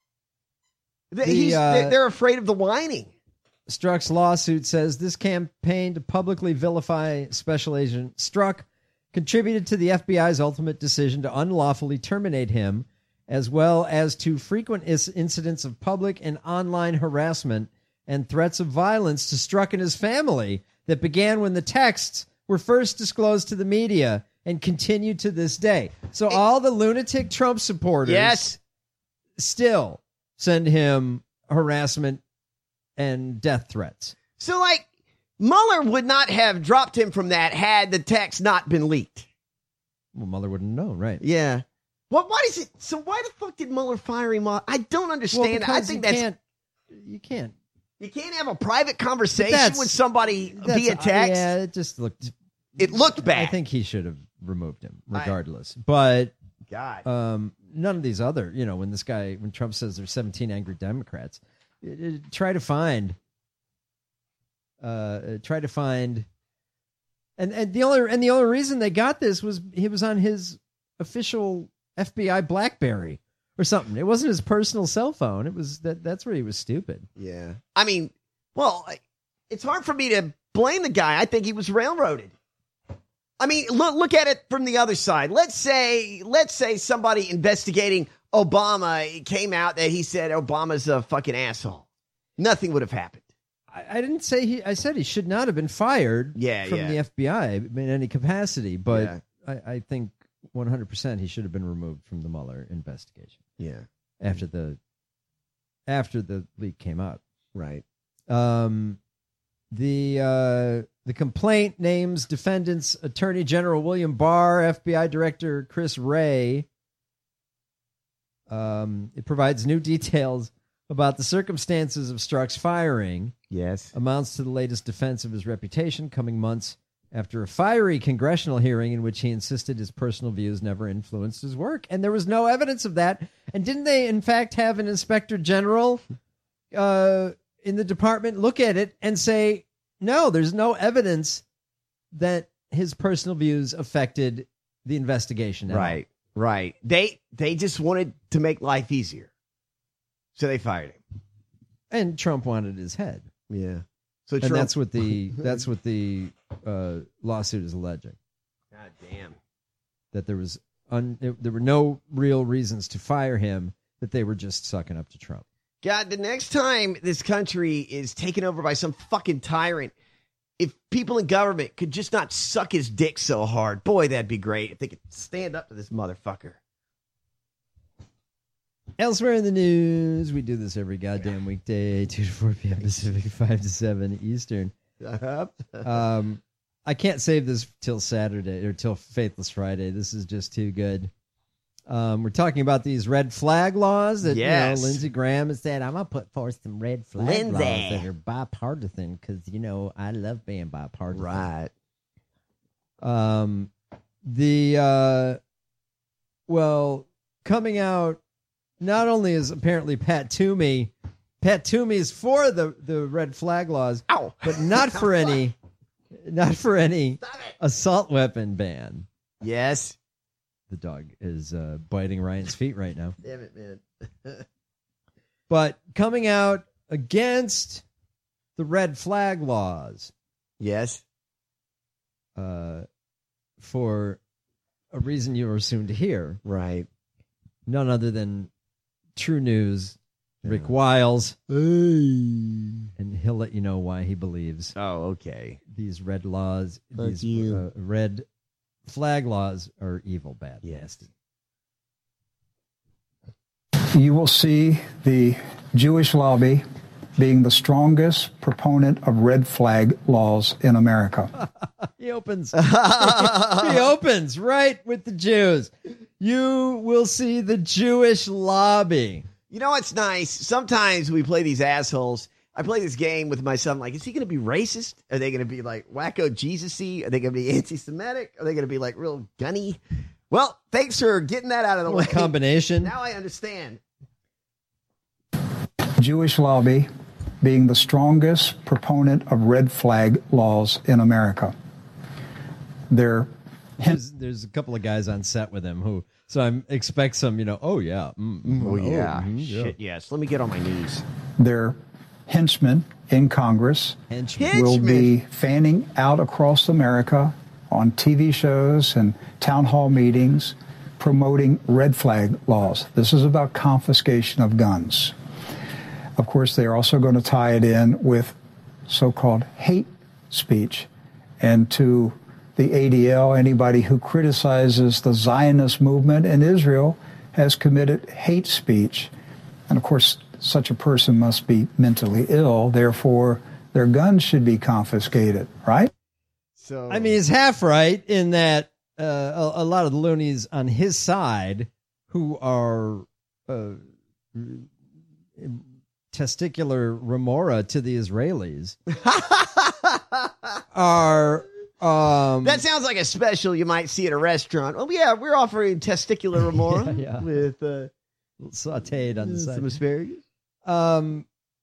The, The, uh, they're afraid of the whining. Strzok's lawsuit says this campaign to publicly vilify Special Agent Strzok contributed to the F B I's ultimate decision to unlawfully terminate him, as well as to frequent is- incidents of public and online harassment and threats of violence to Strzok and his family that began when the texts were first disclosed to the media and continue to this day. So all the lunatic Trump supporters yes. still send him harassment and death threats. So, like, Mueller would not have dropped him from that had the text not been leaked. Well, Mueller wouldn't know, right? Yeah. Well, why is it? So why the fuck did Mueller fire him off? I don't understand. Well, I think you that's can't, you can't. You can't have a private conversation with somebody That's- via text. Yeah, it just looked. It looked bad. I think he should have removed him, regardless. I, but God, um, none of these other, you know, when this guy, when Trump says there's seventeen angry Democrats, it, it, try to find, uh, try to find, and and the only and the only reason they got this was he was on his official F B I BlackBerry or something. It wasn't his personal cell phone. It was that. That's where he was stupid. Yeah, I mean, well, it's hard for me to blame the guy. I think he was railroaded. I mean, look look at it from the other side. Let's say let's say somebody investigating Obama came out that he said Obama's a fucking asshole. Nothing would have happened. I, I didn't say he. I said he should not have been fired. Yeah, from yeah. the F B I in any capacity. But Yeah. I, I think one hundred percent he should have been removed from the Mueller investigation. Yeah. After the after the leak came out. Right. Um, the uh, the complaint names defendants Attorney General William Barr, F B I Director Chris Wray. Um, it provides new details about the circumstances of Strzok's firing. Yes. Amounts to the latest defense of his reputation coming months after a fiery congressional hearing in which he insisted his personal views never influenced his work. And there was no evidence of that. And didn't they, in fact, have an inspector general uh, in the department look at it and say, no, there's no evidence that his personal views affected the investigation. at all." Right. Right. They they just wanted to make life easier. So they fired him. And Trump wanted his head. Yeah. So and Trump, that's what the that's what the uh, lawsuit is alleging. God damn. That there was un, it, there were no real reasons to fire him, that they were just sucking up to Trump. God, the next time this country is taken over by some fucking tyrant, if people in government could just not suck his dick so hard, boy, that'd be great. If they could stand up to this motherfucker. Elsewhere in the news, we do this every goddamn weekday, two to four p.m. Pacific, five to seven Eastern. um, I can't save this till Saturday or till Faithless Friday. This is just too good. Um, we're talking about these red flag laws that Yes. you know, Lindsey Graham has said, I'm going to put forth some red flag Lindsey. laws that are bipartisan because, you know, I love being bipartisan. Right. Um, the, uh, well, coming out, not only is apparently Pat Toomey, Pat Toomey is for the, the red flag laws, Ow. but not for any, not for any assault weapon ban. Yes. The dog is uh, biting Ryan's feet right now. Damn it, man. But coming out against the red flag laws. Yes. Uh, for a reason you are soon to hear. Right. None other than True News Rick Wiles. And he'll let you know why he believes. Oh, okay. These red laws, Fuck these you. uh, red flag laws are evil, bad. Yes. You will see the Jewish lobby being the strongest proponent of red flag laws in America. He opens. He opens right with the Jews. You will see the Jewish lobby. You know what's nice? Sometimes we play these assholes. I play this game with my son. Like, is he going to be racist? Are they going to be like wacko Jesus-y? Are they going to be anti-Semitic? Are they going to be like real gunny? Well, thanks for getting that out of the What way. combination? Now I understand. Jewish lobby being the strongest proponent of red flag laws in America. They're There's, there's a couple of guys on set with him who, so I expect some, you know, oh yeah, mm, mm, Oh, yeah. mhm, yeah. Shit, yes. Let me get on my knees. Their henchmen in Congress Henchmen. will be fanning out across America on T V shows and town hall meetings promoting red flag laws. This is about confiscation of guns. Of course, they are also going to tie it in with so-called hate speech. And to the A D L, anybody who criticizes the Zionist movement in Israel has committed hate speech. And of course, such a person must be mentally ill. Therefore, their guns should be confiscated, right? So I mean, he's half right in that uh, a, a lot of the loonies on his side who are uh, testicular remora to the Israelis are... Um, that sounds like a special you might see at a restaurant. Oh, yeah, we're offering testicular remora yeah, yeah. with uh, sauteed on the side. some asparagus. Um,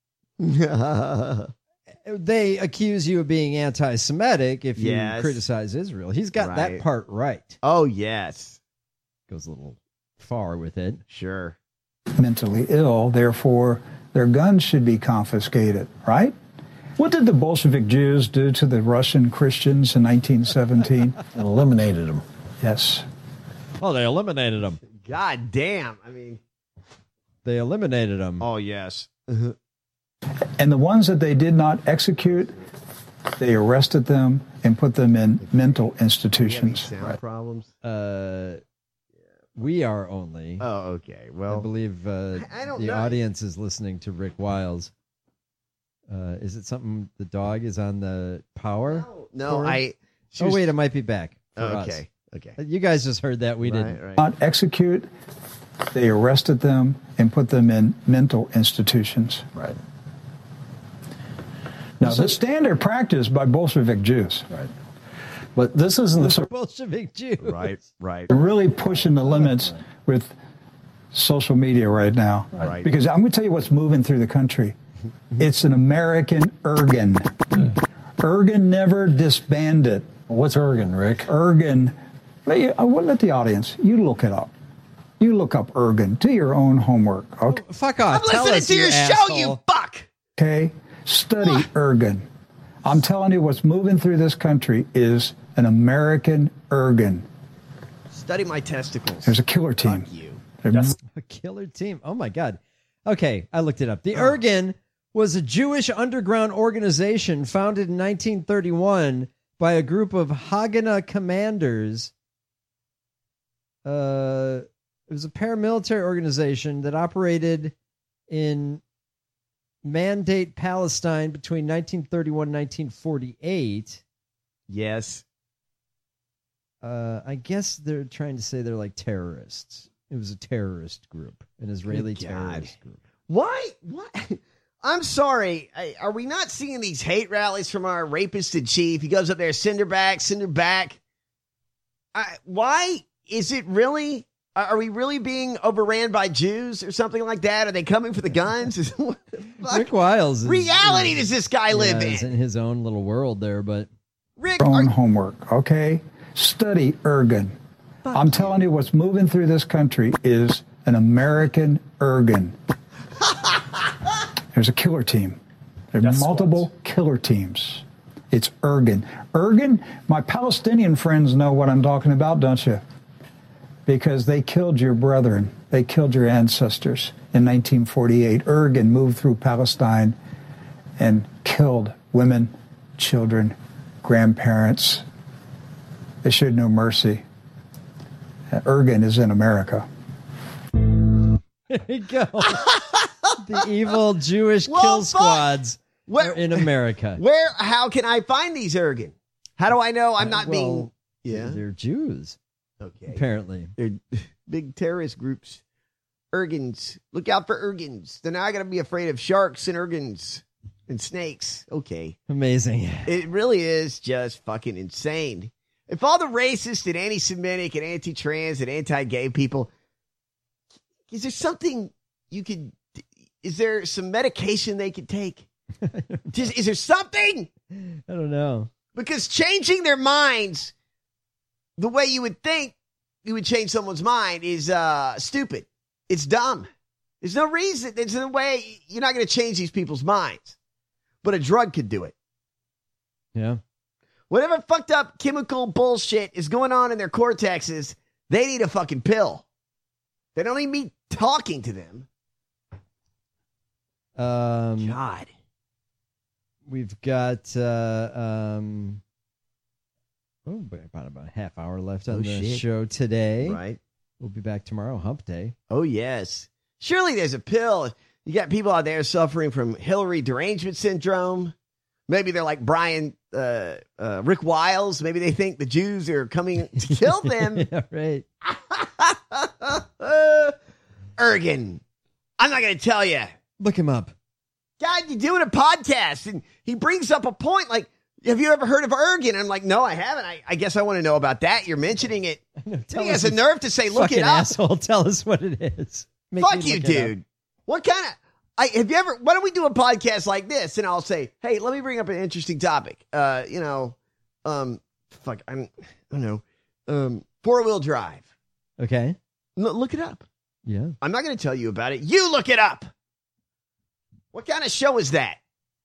they accuse you of being anti-Semitic if you Yes. criticize Israel. He's got Right. that part right. Oh, yes. Goes a little far with it. Sure. Mentally ill. Therefore, their guns should be confiscated, right? What did the Bolshevik Jews do to the Russian Christians in nineteen seventeen? Eliminated them. Yes. Oh, they eliminated them. God damn. I mean, They eliminated them. oh, yes. And the ones that they did not execute, they arrested them and put them in mental institutions. Sound problems? Uh, we are only. Oh, okay. I Well, believe uh, I- I don't the know. audience is listening to Rick Wiles. Uh, is it something the dog is on the power? no, cord? I. she Oh, was- wait, it might be back. For us. Okay. Okay. You guys just heard that. We Right, didn't. right. Not execute, they arrested them and put them in mental institutions. Right. Now, the standard practice by Bolshevik Jews. Right. But this isn't the sort Bolshevik Jews. Right, right. They're really pushing the limits with social media right now. Right. Because I'm going to tell you what's moving through the country. It's an American Ergen. Ergen never disbanded. What's Ergen, Rick? Ergen. I will let the audience, you look it up. You look up Ergen. Do your own homework. Okay. Oh, fuck off. I'm Tell listening us, to your you show, asshole. you fuck. Okay? Study Ergen. I'm telling you, what's moving through this country is an American Ergen. Study my testicles. There's a killer team. Fuck you. There's- A killer team. Oh my God. Okay, I looked it up. The Ergen was a Jewish underground organization founded in nineteen thirty-one by a group of Haganah commanders. Uh, it was a paramilitary organization that operated in Mandate, Palestine between nineteen thirty-one and nineteen forty-eight. Yes. Uh, I guess they're trying to say they're like terrorists. It was a terrorist group, an Israeli Good God. terrorist group. Why? What? I'm sorry. I, are we not seeing these hate rallies from our rapist in chief? He goes up there, send her back, send her back. I, why is it really? Are we really being overran by Jews or something like that? Are they coming for the guns? What the fuck Rick Wiles. Is, reality is- does this guy live yeah, in? He's in his own little world there, but Rick, your own are, homework, okay? Study Ergen. I'm telling you, what's moving through this country is an American Ergen. There's a killer team. There's That's multiple killer teams. It's Ergen. Ergen, my Palestinian friends know what I'm talking about, don't you? because they killed your brethren. They killed your ancestors in nineteen forty-eight. Ergen moved through Palestine and killed women, children, grandparents. They showed no mercy. Ergen is in America. There you go. The evil Jewish Well, kill fuck. squads Where- are in America. Where? How can I find these Ergen? How do I know I'm not Uh, being? well, Yeah. They're Jews. Okay. Apparently. They're big terrorist groups. Ergens. Look out for Ergens. They're not going to be afraid of sharks and Ergens and snakes. Okay. Amazing. It really is just fucking insane. If all the racist and anti-Semitic and anti-trans and anti-gay people, is there something you could, is there some medication they could take? Just, is there something? I don't know. Because changing their minds the way you would think you would change someone's mind is uh, stupid. It's dumb. There's no reason. There's no way you're not going to change these people's minds. But a drug could do it. Yeah. Whatever fucked up chemical bullshit is going on in their cortexes, they need a fucking pill. They don't need me talking to them. Um, God. We've got uh, um, oh, about about a half hour left on Oh, the shit. show today. Right. We'll be back tomorrow, Hump Day. Oh, yes. Surely there's a pill. You got people out there suffering from Hillary derangement syndrome. Maybe they're like Brian, uh, uh, Rick Wiles. Maybe they think the Jews are coming to kill them. Yeah, right. uh, Ergen. I'm not going to tell you. Look him up. God, you're doing a podcast, and he brings up a point like, have you ever heard of Ergen? And I'm like, no, I haven't. I, I guess I want to know about that. You're mentioning it. Tell He us has a nerve to say, look fucking it up. asshole. Tell us what it is. Make Fuck me you, look it up. dude. What kind of, I have you ever, why don't we do a podcast like this? And I'll say, hey, let me bring up an interesting topic. Uh, you know, um, fuck, I'm, I don't know, um, four-wheel drive. Okay. No, look it up. Yeah. I'm not going to tell you about it. You look it up. What kind of show is that?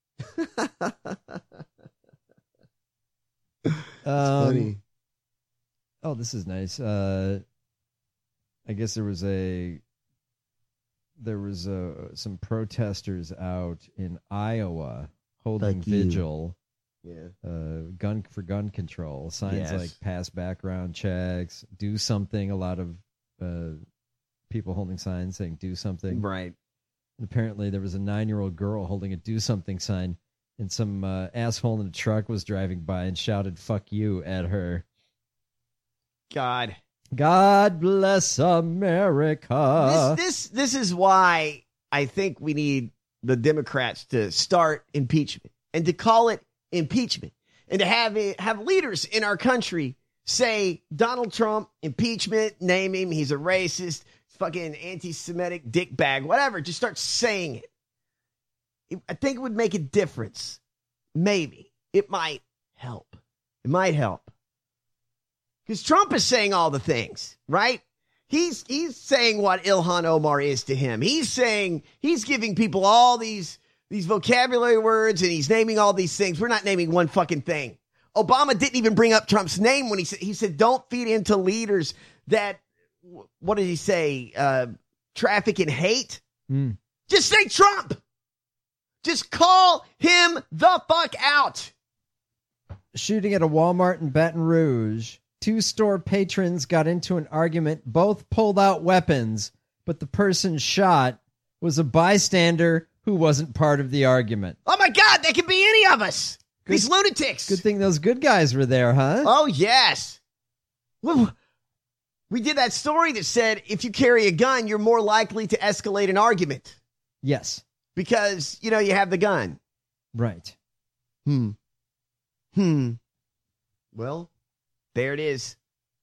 Um, funny. Oh, this is nice. Uh, I guess there was a there was uh, some protesters out in Iowa holding Fuck you. vigil. Yeah. Uh, gun for gun control. Signs Yes. like pass background checks, do something. A lot of uh, people holding signs saying do something. Right. And apparently there was a nine-year-old girl holding a do something sign, and some uh, asshole in a truck was driving by and shouted "fuck you" at her. God. God bless America. This, this, this is why I think we need the Democrats to start impeachment and to call it impeachment and to have it, have leaders in our country say Donald Trump, impeachment, name him, he's a racist, fucking anti-Semitic dickbag, whatever. Just start saying it. it. I think it would make a difference. Maybe. It might help. It might help. Because Trump is saying all the things, right? He's he's saying what Ilhan Omar is to him. He's saying, he's giving people all these, these vocabulary words, and he's naming all these things. We're not naming one fucking thing. Obama didn't even bring up Trump's name when he said, he said, don't feed into leaders that, what did he say? Uh, traffic and hate? Mm. Just say Trump. Just call him the fuck out. Shooting at a Walmart in Baton Rouge. Two store patrons got into an argument. Both pulled out weapons, but the person shot was a bystander who wasn't part of the argument. Oh my God, that could be any of us. Good, These lunatics. Good thing those good guys were there, huh? Oh, yes. Well, we did that story that said if you carry a gun, you're more likely to escalate an argument. Yes. Because, you know, you have the gun. Right. Hmm. Hmm. Well, there it is.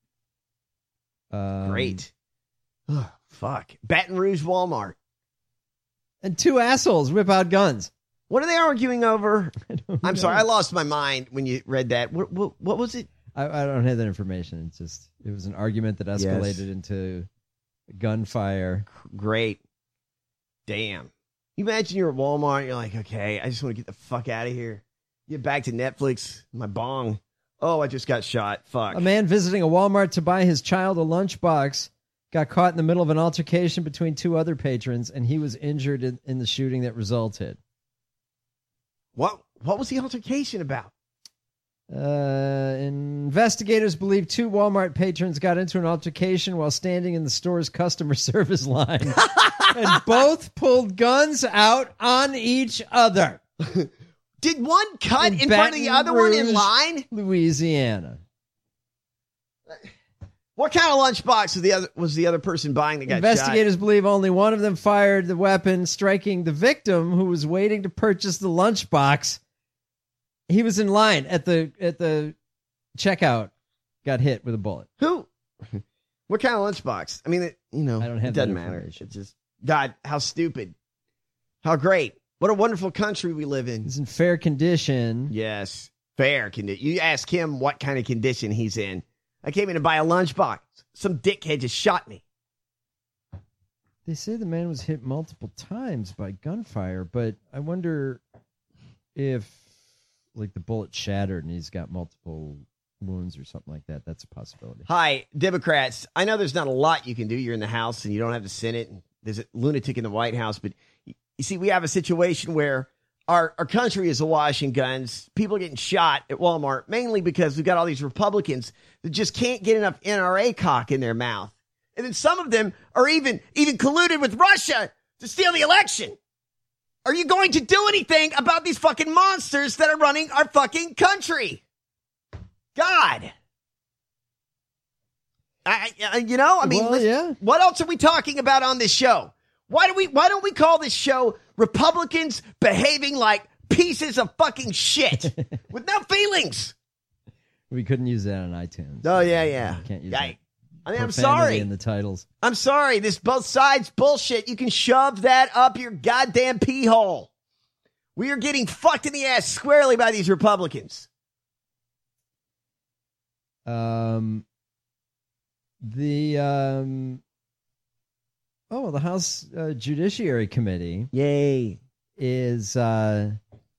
Um, Great. Oh, fuck. Baton Rouge Walmart. And two assholes whip out guns. What are they arguing over? I'm know. sorry, I lost my mind when you read that. What, what, what was it? I, I don't have that information. It's just, it was an argument that escalated Yes. into gunfire. Great. Damn. You imagine you're at Walmart, you're like, okay, I just want to get the fuck out of here. Get back to Netflix, my bong. Oh, I just got shot. Fuck. A man visiting a Walmart to buy his child a lunchbox got caught in the middle of an altercation between two other patrons, and he was injured in, in the shooting that resulted. What What was the altercation about? Uh, investigators believe two Walmart patrons got into an altercation while standing in the store's customer service line, and both pulled guns out on each other. Did one cut in, in front of the other Rouge, one in line? Louisiana. What kind of lunchbox was the other was the other person buying that got Investigators shot? believe only one of them fired the weapon, striking the victim who was waiting to purchase the lunchbox. He was in line at the at the checkout, got hit with a bullet. Who? What kind of lunchbox? I mean, it, you know, I don't have it doesn't that matter. information. It's just, God, how stupid. How great. What a wonderful country we live in. He's in fair condition. Yes, fair condition. You ask him what kind of condition he's in. I came in to buy a lunchbox. Some dickhead just shot me. They say the man was hit multiple times by gunfire, but I wonder if, like, the bullet shattered and he's got multiple wounds or something like that. That's a possibility. Hi, Democrats. I know there's not a lot you can do. You're in the House and you don't have the Senate. And there's a lunatic in the White House. But you see, we have a situation where our, our country is awash in guns. People are getting shot at Walmart, mainly because we've got all these Republicans that just can't get enough N R A cock in their mouth. And then some of them are even, even colluded with Russia to steal the election. Are you going to do anything about these fucking monsters that are running our fucking country? God. I, I you know, I mean, well, listen, yeah. What else are we talking about on this show? Why do we, why don't we call this show Republicans behaving like pieces of fucking shit with no feelings? We couldn't use that on iTunes. Oh, yeah, yeah. We can't use yeah. that. I mean, I'm Profanity sorry. in the titles. I'm sorry. This both sides bullshit. You can shove that up your goddamn pee hole. We are getting fucked in the ass squarely by these Republicans. Um, the um, oh, the House uh, Judiciary Committee, yay, is uh,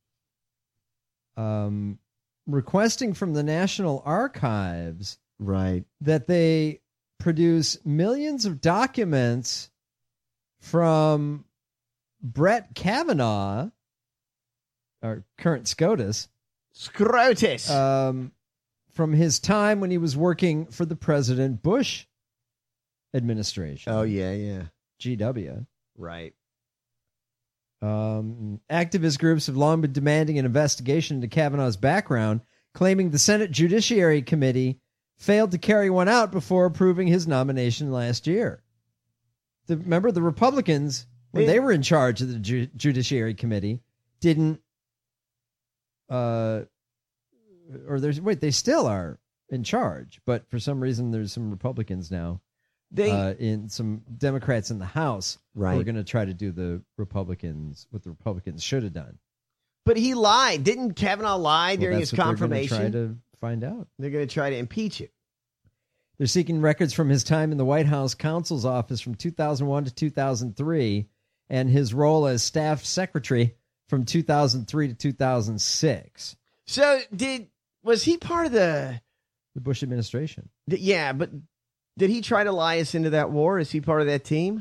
um, requesting from the National Archives, right, that they produce millions of documents from Brett Kavanaugh, our current SCOTUS, SCROTUS, um, from his time when he was working for the President Bush administration. Oh, yeah, yeah. G W. Right. Um, activist groups have long been demanding an investigation into Kavanaugh's background, claiming the Senate Judiciary Committee failed to carry one out before approving his nomination last year. The, remember, the Republicans, when they were in charge of the Ju- Judiciary Committee, didn't, uh, or there's, wait, they still are in charge, but for some reason there's some Republicans now, they, uh, in some Democrats in the House, right, who are going to try to do the Republicans, what the Republicans should have done. But he lied. Didn't Kavanaugh lie Well, during that's his what confirmation? They're going to try to find out. They're going to try to impeach it. They're seeking records from his time in the White House counsel's office from two thousand one to two thousand three and his role as staff secretary from two thousand three to two thousand six. So did was he part of the the Bush administration? The, yeah, but did he try to lie us into that war? Is he part of that team?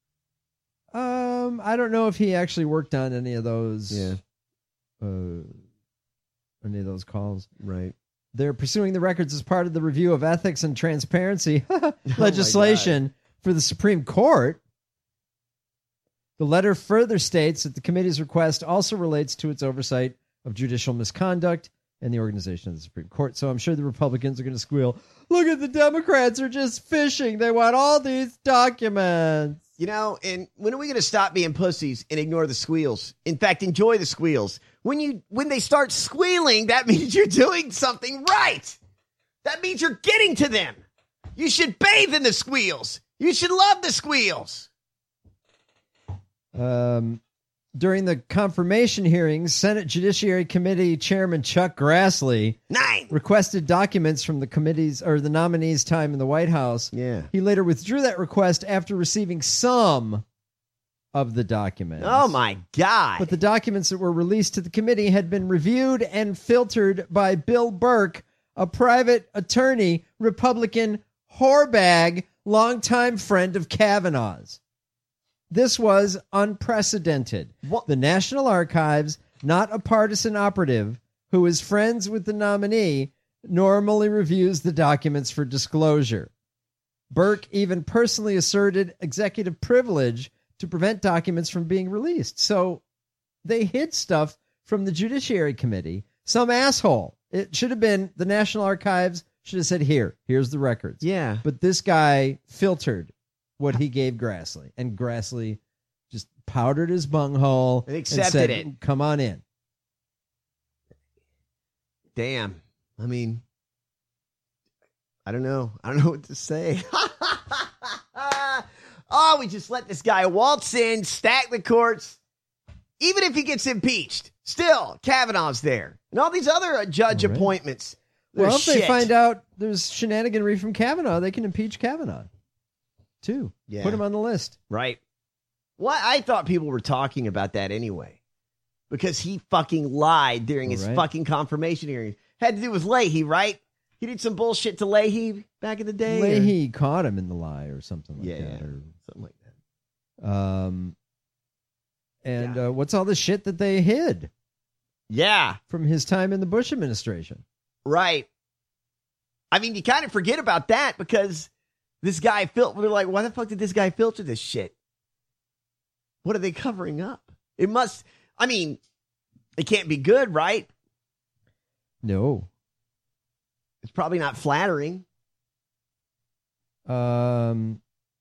Um, I don't know if he actually worked on any of those. Yeah. Uh, any of those calls. Right. They're pursuing the records as part of the review of ethics and transparency legislation for the Supreme Court. The letter further states that the committee's request also relates to its oversight of judicial misconduct and the organization of the Supreme Court. So I'm sure the Republicans are going to squeal, look at the Democrats are just fishing. They want all these documents. You know, and when are we going to stop being pussies and ignore the squeals? In fact, enjoy the squeals. When you when they start squealing, that means you're doing something right. That means you're getting to them. You should bathe in the squeals. You should love the squeals. Um, during the confirmation hearings, Senate Judiciary Committee Chairman Chuck Grassley Nine. requested documents from the committee's or the nominee's time in the White House. Yeah. He later withdrew that request after receiving some of the documents. Oh, my God. But the documents that were released to the committee had been reviewed and filtered by Bill Burke a private attorney, Republican whorebag, longtime friend of Kavanaugh's. This was unprecedented. What? The National Archives, not a partisan operative who is friends with the nominee, normally reviews the documents for disclosure. Burke even personally asserted executive privilege to prevent documents from being released. So they hid stuff from the Judiciary Committee. Some asshole. It should have been the National Archives should have said, here, here's the records. Yeah. But this guy filtered what he gave Grassley, and Grassley just powdered his bunghole and accepted and said, it. Come on in. Damn. I mean, I don't know. I don't know what to say. Oh, we just let this guy waltz in, stack the courts. Even if he gets impeached, still, Kavanaugh's there. And all these other uh, judge right. appointments. Well, if shit. they find out there's shenaniganry from Kavanaugh, they can impeach Kavanaugh, too. Yeah. Put him on the list. Right. Well, I thought people were talking about that anyway. Because he fucking lied during his right. fucking confirmation hearing. Had to do with Leahy, right? He did some bullshit to Leahy back in the day. Leahy or? caught him in the lie or something like yeah, that. Or something like that. Um, and yeah. uh, what's all the shit that they hid? Yeah. From his time in the Bush administration. Right. I mean, you kind of forget about that because this guy, fil- they're like, why the fuck did this guy filter this shit? What are they covering up? It must, I mean, it can't be good, right? No. It's probably not flattering. Um.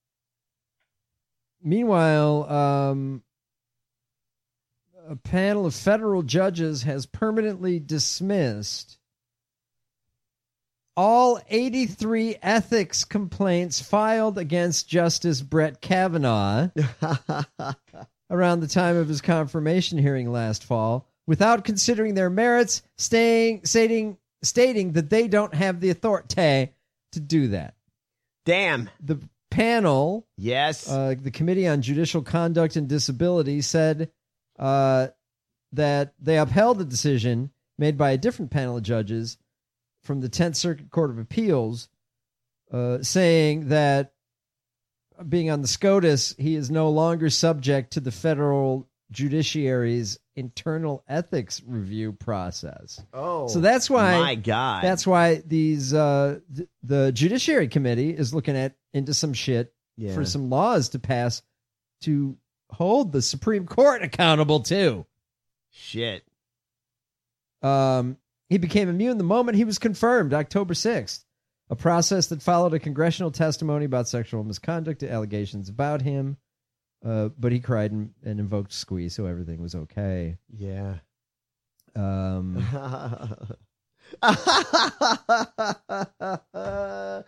Meanwhile, um, a panel of federal judges has permanently dismissed all eighty-three ethics complaints filed against Justice Brett Kavanaugh around the time of his confirmation hearing last fall, without considering their merits, staying, stating, stating that they don't have the authority to do that. Damn. The panel, yes, uh, the Committee on Judicial Conduct and Disability, said uh, that they upheld the decision made by a different panel of judges from the Tenth Circuit Court of Appeals, uh, saying that being on the SCOTUS, he is no longer subject to the federal judiciary's internal ethics review process. Oh, so that's why, my God, that's why these uh, th- the Judiciary Committee is looking at into some shit yeah. for some laws to pass to hold the Supreme Court accountable too. Shit. Um, he became immune the moment he was confirmed, October sixth. A process that followed a congressional testimony about sexual misconduct, allegations about him. Uh, but he cried and, and invoked squeeze, so everything was okay. Yeah. Um, uh,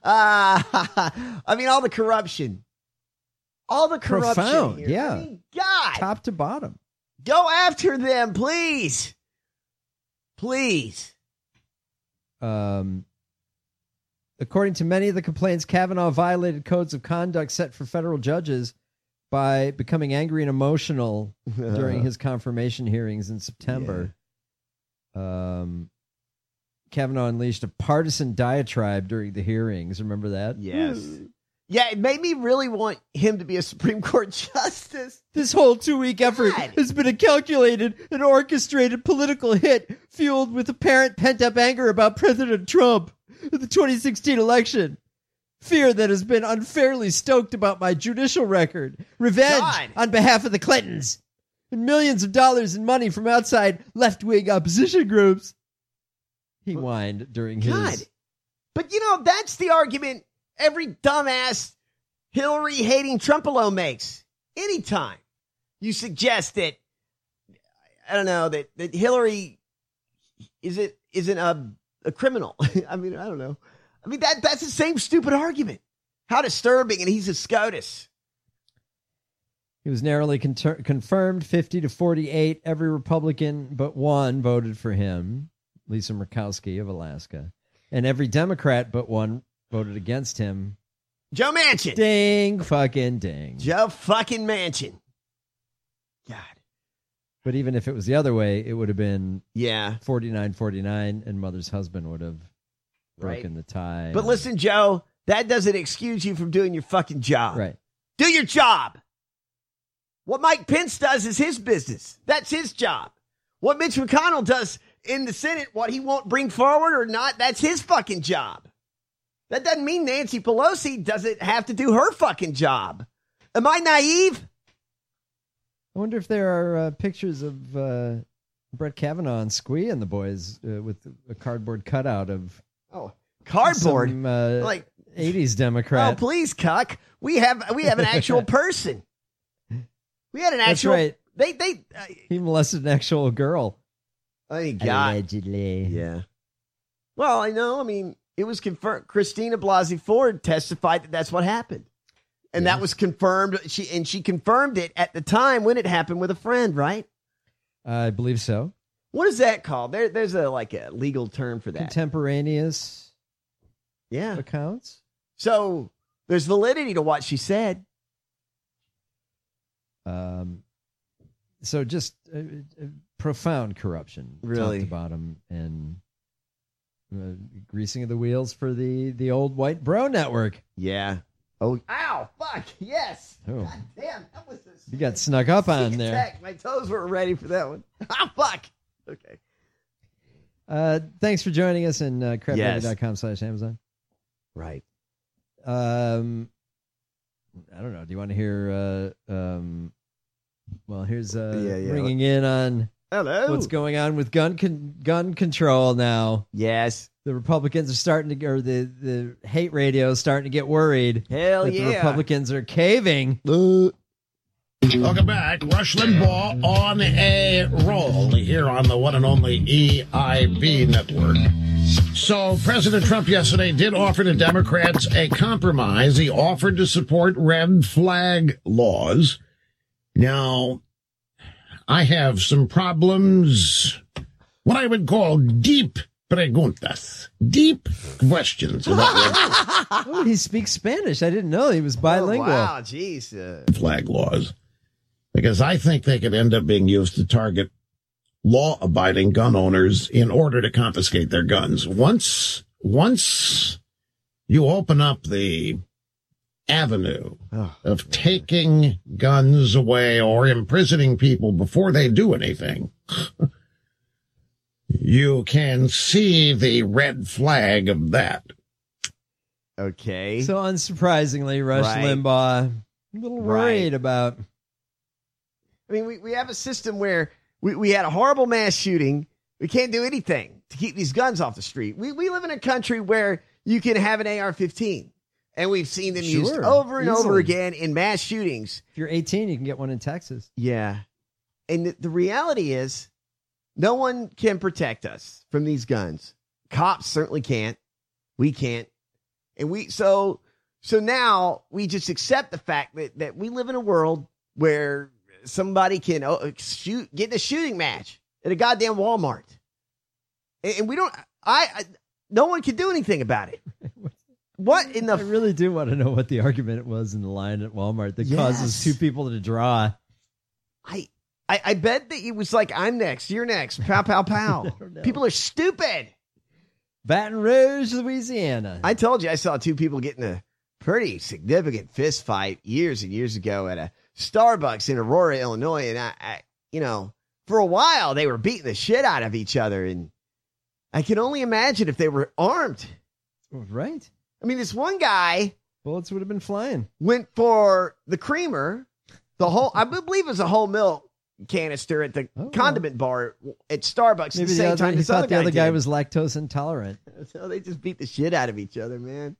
I mean, all the corruption. All the corruption. Profound, here. yeah. I mean, God. Top to bottom. Go after them, please. Please. Um, according to many of the complaints, Kavanaugh violated codes of conduct set for federal judges by becoming angry and emotional during his confirmation hearings in September. Yeah. Um, Kavanaugh unleashed a partisan diatribe during the hearings. Remember that? Yes. Yeah, it made me really want him to be a Supreme Court justice. This whole two-week effort God. has been a calculated and orchestrated political hit fueled with apparent pent-up anger about President Trump in the twenty sixteen election. Fear that has been unfairly stoked about my judicial record. Revenge God. on behalf of the Clintons. And millions of dollars in money from outside left-wing opposition groups. He whined during God. his... But, you know, that's the argument every dumbass Hillary-hating Trumpolo makes. Anytime you suggest that, I don't know, that, that Hillary isn't, isn't a, a criminal. I mean, I don't know. I mean, that that's the same stupid argument. How disturbing, and he's a SCOTUS. He was narrowly con- confirmed, fifty to forty-eight. Every Republican but one voted for him, Lisa Murkowski of Alaska. And every Democrat but one voted against him. Joe Manchin. Ding, fucking ding. Joe fucking Manchin. God. But even if it was the other way, it would have been yeah forty-nine forty-nine, and Mother's husband would have broken the tie. But listen, Joe, that doesn't excuse you from doing your fucking job. Right. Do your job. What Mike Pence does is his business. That's his job. What Mitch McConnell does in the Senate, what he won't bring forward or not, that's his fucking job. That doesn't mean Nancy Pelosi doesn't have to do her fucking job. Am I naive? I wonder if there are uh, pictures of uh, Brett Kavanaugh and Squee and the boys uh, with a cardboard cutout of oh cardboard some, uh, like eighties Democrat. Oh please, cuck. We have we have an actual person. We had an actual. That's right. They they uh, he molested an actual girl. Oh, he got allegedly. Yeah. Well, I know. I mean, it was confirmed. Christina Blasey Ford testified that that's what happened. And yeah. that was confirmed. She and she confirmed it at the time when it happened with a friend, right? I believe so. What is that called? There, there's a like a legal term for that. Contemporaneous. Yeah. Accounts. So there's validity to what she said. Um. So just uh, uh, profound corruption, really, top to bottom, and uh, greasing of the wheels for the the old white bro network. Yeah. Oh, ow, fuck, yes. Oh. God damn, that was a You got snuck up on there. attack. My toes weren't ready for that one. Ah, fuck. Okay. Uh, thanks for joining us in uh, crap Yes. dot com slash Amazon. Right. Um, I don't know. Do you want to hear? Uh, um, well, here's uh, Yeah, yeah. ringing in on Hello. what's going on with gun con- gun control now. Yes. The Republicans are starting to, or the, the hate radio is starting to get worried. Hell that yeah. The Republicans are caving. Welcome back. Rush Limbaugh on a roll here on the one and only E I B network. So President Trump yesterday did offer to Democrats a compromise. He offered to support red flag laws. Now, I have some problems, what I would call deep preguntas, deep questions about Oh, he speaks Spanish. I didn't know he was bilingual. Oh, wow, jeez. Uh, red flag laws. Because I think they could end up being used to target law-abiding gun owners in order to confiscate their guns. Once, once you open up the avenue oh, of taking guns away or imprisoning people before they do anything, you can see the red flag of that. Okay. So unsurprisingly, Rush Right. Limbaugh, a little worried Right. about. I mean, we, we have a system where we, we had a horrible mass shooting. We can't do anything to keep these guns off the street. We we live in a country where you can have an A R fifteen, and we've seen them used Sure, over and over easily. again in mass shootings. If you're eighteen, you can get one in Texas. Yeah. And the, the reality is, no one can protect us from these guns. Cops certainly can't. We can't. And we, so, so now we just accept the fact that, that we live in a world where somebody can oh, shoot, get in a shooting match at a goddamn Walmart. And, and we don't, I, I, no one can do anything about it. What in the? I really do want to know what the argument was in the line at Walmart that Yes. causes two people to draw. I, I, I bet that it was like, I'm next, you're next, pow, pow, pow. don't know. People are stupid. Baton Rouge, Louisiana. I told you I saw two people get in a pretty significant fist fight years and years ago at a Starbucks in Aurora, Illinois. And I, I, you know, for a while they were beating the shit out of each other. And I can only imagine if they were armed. Right. I mean, this one guy Bullets would have been flying. went for the creamer, the whole, I believe it was a whole milk canister at the Oh. condiment bar at Starbucks at Maybe the the same other, time he this thought other the guy other guy did. was lactose intolerant. So they just beat the shit out of each other, man.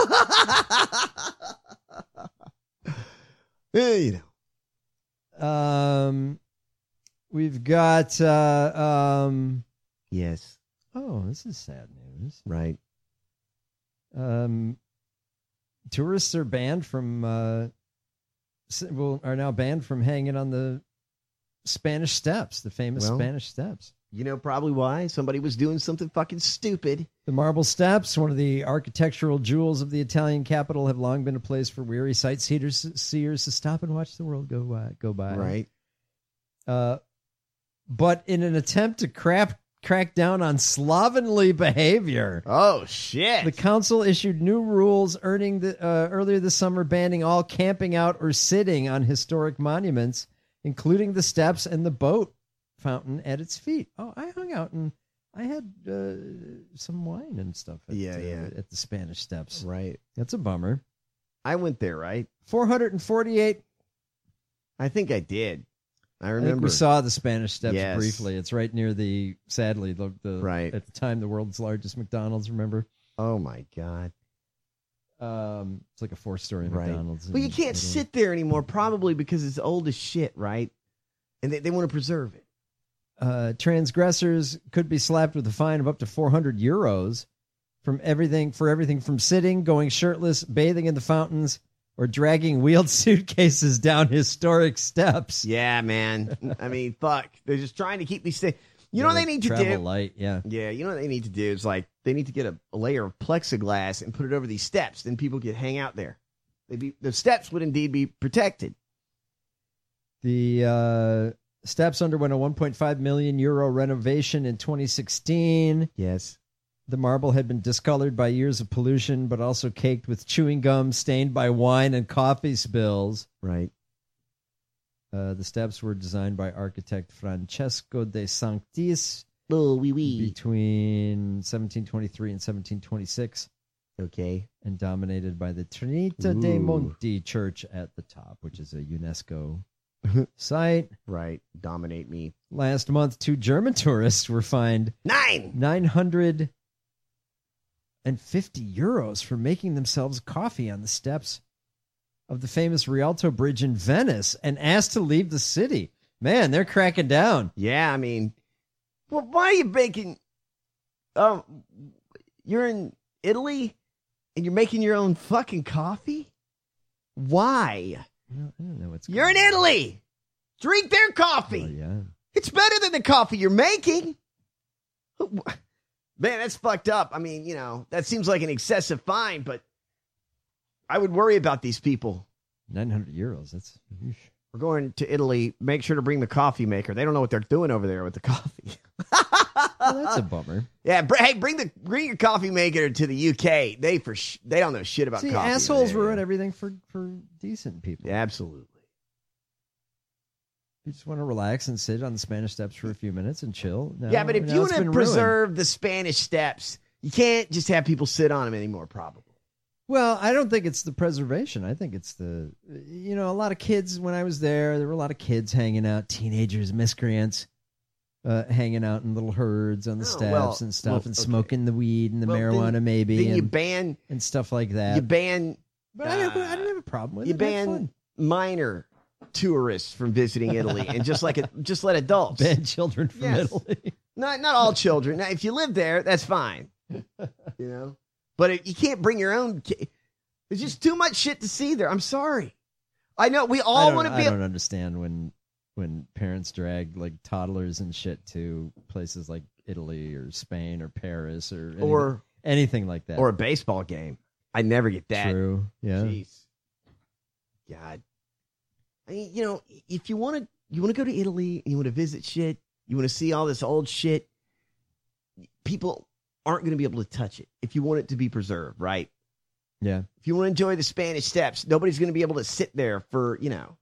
Yeah, you know. Um, we've got. Uh, um, Yes. oh, this is sad news. Right. Um, tourists are banned from. Uh, s- well, are now banned from hanging on the Spanish Steps, the famous Well, Spanish Steps. You know probably why. Somebody was doing something fucking stupid. The marble steps, one of the architectural jewels of the Italian capital, have long been a place for weary sightseers seers to stop and watch the world go by. Go by. Right. Uh, but in an attempt to crap, crack down on slovenly behavior. Oh, shit. The council issued new rules earning the, uh, earlier this summer banning all camping out or sitting on historic monuments, including the steps and the boat fountain at its feet. Oh, I hung out and I had uh, some wine and stuff at, yeah, yeah. Uh, at the Spanish Steps. Right. That's a bummer. I went there, right? four hundred forty-eight. I think I did. I I remember. think we saw the Spanish Steps Yes. briefly. It's right near the, sadly, the, the Right. at the time, the world's largest McDonald's, remember? Oh, my God. Um, it's like a four-story Right. McDonald's. Well, you in can't Italy. sit there anymore, probably because it's old as shit, right? And they, they want to preserve it. Uh, transgressors could be slapped with a fine of up to four hundred euros from everything for everything from sitting, going shirtless, bathing in the fountains, or dragging wheeled suitcases down historic steps. Yeah, man. I mean, fuck. They're just trying to keep these things. You know what they need to Travel do? light, yeah. Yeah, you know what they need to do is like they need to get a, a layer of plexiglass and put it over these steps. Then people could hang out there. They'd be, the steps would indeed be protected. The uh, steps underwent a one point five million euro renovation in twenty sixteen. Yes. The marble had been discolored by years of pollution, but also caked with chewing gum, stained by wine and coffee spills. Right. Uh, the steps were designed by architect Francesco de Sanctis oh, oui, oui. between seventeen twenty-three and seventeen twenty-six. Okay. And dominated by the Trinita Ooh. dei Monti Church at the top, which is a UNESCO site. Right. Dominate me. Last month, two German tourists were fined Nine! nine hundred fifty euros for making themselves coffee on the steps of the famous Rialto Bridge in Venice and asked to leave the city. Man, they're cracking down. Yeah, I mean, well, why are you making? Um, you're in Italy and you're making your own fucking coffee. Why? I don't know what's. You're in Italy. Drink their coffee. Oh, yeah. It's better than the coffee you're making. Man, that's fucked up. I mean, you know, that seems like an excessive fine, but I would worry about these people. nine hundred euros. That's. We're going to Italy. Make sure to bring the coffee maker. They don't know what they're doing over there with the coffee. Well, that's a bummer. Yeah, br- hey, bring the bring your coffee maker to the U K. They for sh- they don't know shit about See, coffee. assholes man. ruin everything for, for decent people. Yeah, absolutely. You just want to relax and sit on the Spanish Steps for a few minutes and chill. No, yeah, but if now you it's want to been preserve ruined. the Spanish Steps, you can't just have people sit on them anymore, probably. Well, I don't think it's the preservation. I think it's the, you know, a lot of kids, when I was there, there were a lot of kids hanging out, teenagers, miscreants, uh, hanging out in little herds on the Oh, steps well, and stuff well, and okay. smoking the weed and the Well, marijuana then- maybe. Then and, you ban and stuff like that. you ban but I, don't, I don't have a problem with you it. Have ban fun. minor tourists from visiting Italy and just like it, just let adults Ban children from Yes. Italy. Not not all children. Now, if you live there, that's fine. You know, but it, you can't bring your own. Ki- There's just too much shit to see there. I'm sorry. I know we I all don't- want to I be. don't understand when when parents drag like toddlers and shit to places like Italy or Spain or Paris or anything, Or- anything like that. or a baseball game. I never get that. True. Yeah. Jeez. God. I mean, you know, if you want to, you want to go to Italy and you want to visit shit, you want to see all this old shit, people aren't going to be able to touch it if you want it to be preserved, right? Yeah. If you want to enjoy the Spanish Steps, nobody's going to be able to sit there for, you know,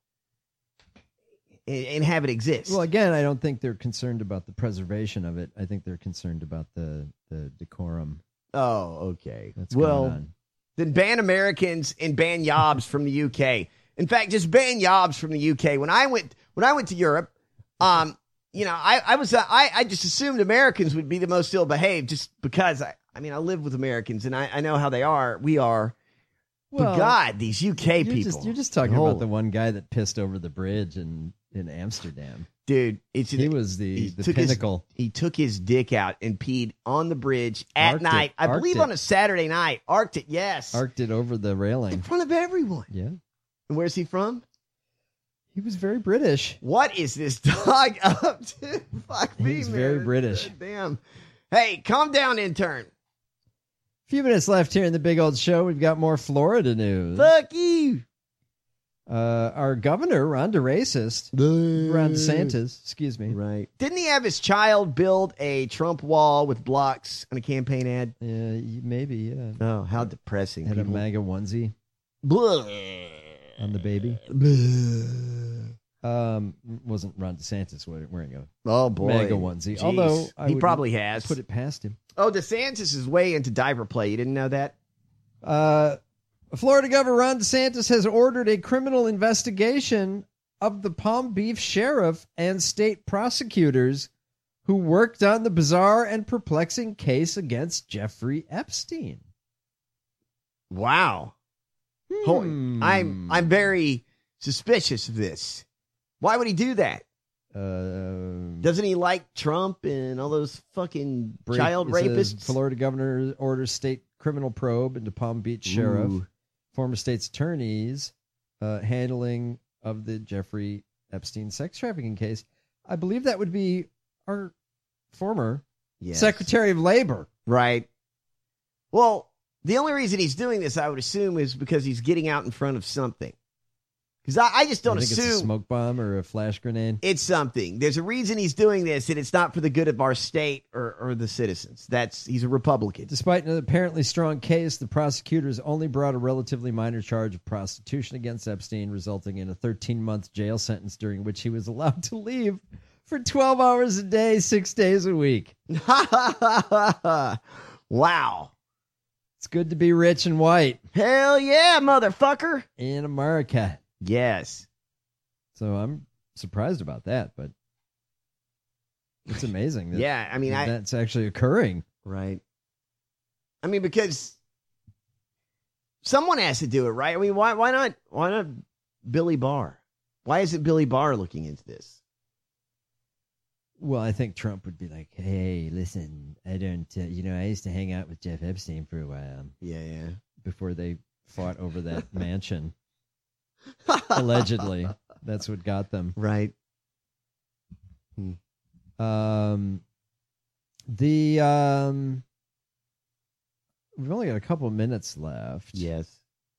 and, and have it exist. Well, again, I don't think they're concerned about the preservation of it. I think they're concerned about the the decorum. Oh, okay. That's well, going on. then ban Americans and ban Yobs from the U K. In fact, just ban Yobs from the U K. When I went, when I went to Europe, um, you know, I, I was, uh, I, I just assumed Americans would be the most ill behaved, just because I, I mean, I live with Americans and I, I know how they are. We are. Well, but God, these U K You're people. just, you're just talking Oh. about the one guy that pissed over the bridge in, in Amsterdam. Dude, it's He was the, he the took his- pinnacle. he took his dick out and peed on the bridge at Arced it, night. I arced believe it. on a Saturday night. Arced it, yes. Arced it over the railing. In front of everyone. Yeah. And where's he from? He was very British. What is this dog up to? Fuck me, He's man. very British. Damn. Hey, calm down, intern. A few minutes left here in the big old show. We've got more Florida news. Fuck you. Uh, our governor, Ron DeRacist, Ron DeSantis, excuse me. Right. Didn't he have his child build a Trump wall with blocks on a campaign ad? Yeah, maybe, yeah. Oh, how depressing. Had people. a MAGA onesie Blah. on the baby. Um, wasn't Ron DeSantis wearing a oh boy MAGA onesie? Jeez. Although I he would probably has put it past him. Oh, DeSantis is way into diaper play. You didn't know that? Uh, Florida Governor Ron DeSantis has ordered a criminal investigation of the Palm Beach sheriff and state prosecutors who worked on the bizarre and perplexing case against Jeffrey Epstein. Wow. Hmm. I'm I'm very suspicious of this. Why would he do that? Uh, Doesn't he like Trump and all those fucking break- child it says rapists? Florida governor orders state criminal probe into Palm Beach sheriff, Ooh. former state's attorneys uh, handling of the Jeffrey Epstein sex trafficking case. I believe that would be our former Yes. Secretary of Labor. Right. Well, the only reason he's doing this, I would assume, is because he's getting out in front of something. Because I, I just don't I think assume it's a smoke bomb or a flash grenade. it's something. There's a reason he's doing this, and it's not for the good of our state or, or the citizens. That's he's a Republican. Despite an apparently strong case, the prosecutors only brought a relatively minor charge of prostitution against Epstein, resulting in a thirteen-month jail sentence during which he was allowed to leave for twelve hours a day, six days a week. Wow. It's good to be rich and white Hell yeah, motherfucker. in America. Yes. So I'm surprised about that, but it's amazing. That, Yeah, I mean, that I- that's actually occurring. Right. I mean, because someone has to do it, right? I mean, why why not why not Billy Barr? Why isn't Billy Barr looking into this? Well, I think Trump would be like, hey, listen, I don't, uh, you know, I used to hang out with Jeff Epstein for a while Yeah, yeah. before they fought over that mansion. Allegedly. That's what got them. Right. Um, the, um, we've only got a couple of minutes left. Yes.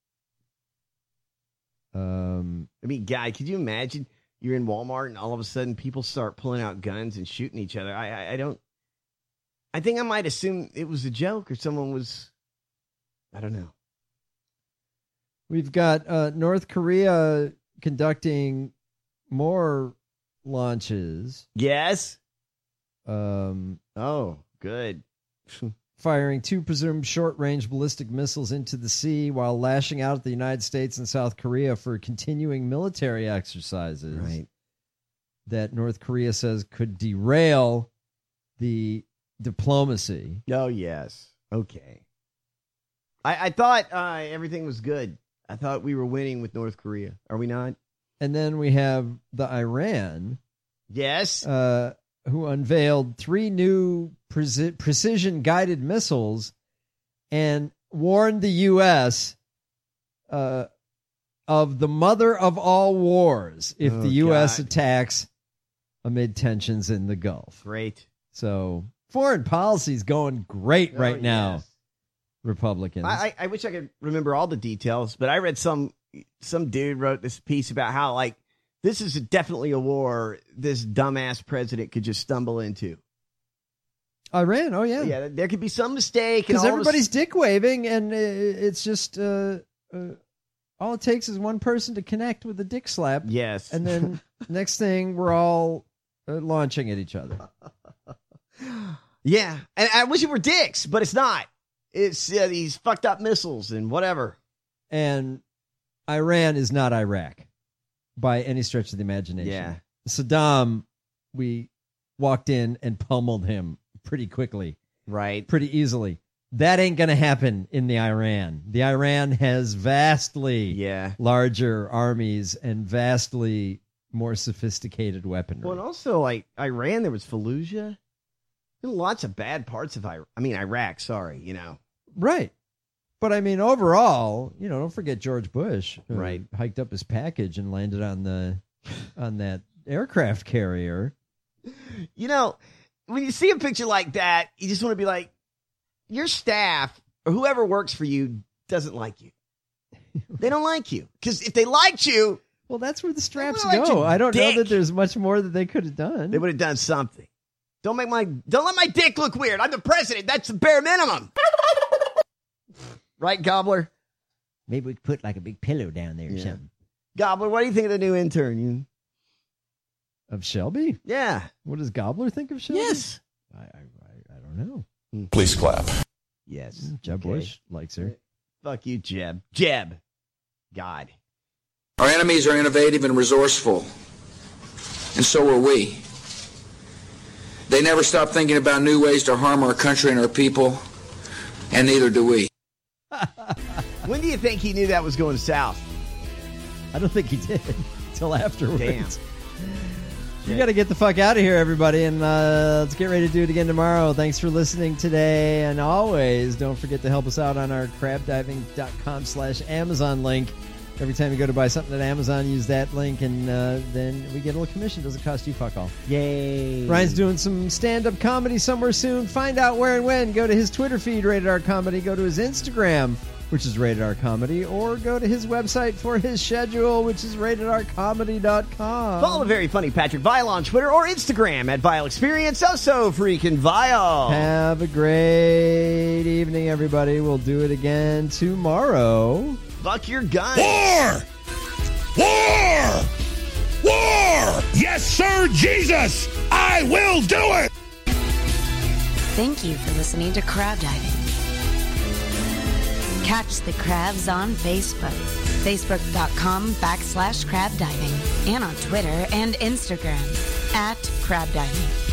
Um, I mean, guy, could you imagine you're in Walmart and all of a sudden people start pulling out guns and shooting each other? I, I, I don't. I think I might assume it was a joke or someone was. I don't know. We've got uh, North Korea conducting more launches. Yes. Um, oh, good. Firing two presumed short-range ballistic missiles into the sea while lashing out at the United States and South Korea for continuing military exercises. Right. That North Korea says could derail the diplomacy. Oh, yes. Okay. I, I thought uh, everything was good. I thought we were winning with North Korea. Are we not? And then we have the Iran. Yes. Uh, who unveiled three new preci- precision-guided missiles and warned the U S uh, of the mother of all wars if Oh, the U S God. attacks amid tensions in the Gulf. Great. So foreign policy is going great Oh, right now, yes. Republicans. I, I I wish I could remember all the details, but I read some some dude wrote this piece about how, like, this is definitely a war this dumbass president could just stumble into. Iran, oh yeah. Yeah, there could be some mistake. and Because all of a everybody's s- dick waving, and uh, it's just uh, uh, all it takes is one person to connect with a dick slap. Yes. And then next thing, we're all uh, launching at each other. Yeah, and I wish it were dicks, but it's not. It's uh, these fucked up missiles and whatever. And Iran is not Iraq by any stretch of the imagination. Yeah. Saddam, we walked in and pummeled him pretty quickly. Right. Pretty easily. That ain't going to happen in the Iran. The Iran has vastly yeah. larger armies and vastly more sophisticated weaponry. Well, and also, like, Iran, there was Fallujah. There were lots of bad parts of Iraq. I mean, Iraq, sorry, you know. Right. But I mean, overall, you know, don't forget George Bush, who Right. hiked up his package and landed on the on that aircraft carrier. You know, when you see a picture like that, you just want to be like, your staff or whoever works for you doesn't like you. They don't like you. Because if they liked you... Well, that's where the straps like go. your I don't dick. know that there's much more that they could have done. They would have done something. Don't make my... Don't let my dick look weird. I'm the president. That's the bare minimum. Right, Gobbler? Maybe we could put like a big pillow down there or Yeah. something. Gobbler, what do you think of the new intern? You... Of Shelby? Yeah. What does Gobbler think of Shelby? Yes. I, I, I, I don't know. Please clap. Yes. Jeb Okay. Bush likes her. Fuck you, Jeb. Jeb. God. Our enemies are innovative and resourceful, and so are we. They never stop thinking about new ways to harm our country and our people, and neither do we. When do you think he knew that was going south? I don't think he did until afterwards. Damn. You got to get the fuck out of here, everybody, and uh, let's get ready to do it again tomorrow. Thanks for listening today, and always don't forget to help us out on our crabdiving.com slash Amazon link. Every time you go to buy something at Amazon, use that link, and uh, then we get a little commission. Doesn't cost you fuck all. Yay. Ryan's doing some stand-up comedy somewhere soon. Find out where and when. Go to his Twitter feed, Rated R Comedy. Go to his Instagram, which is Rated R Comedy, or go to his website for his schedule, which is rated r comedy dot com. Follow the very funny Patrick Vile on Twitter or Instagram at Vile Experience. Also freaking Vile. Have a great evening, everybody. We'll do it again tomorrow. Fuck your gun. War! War! War! Yes, sir, Jesus! I will do it! Thank you for listening to Crab Diving. Catch the crabs on Facebook. Facebook.com backslash crab diving. And on Twitter and Instagram at crab diving.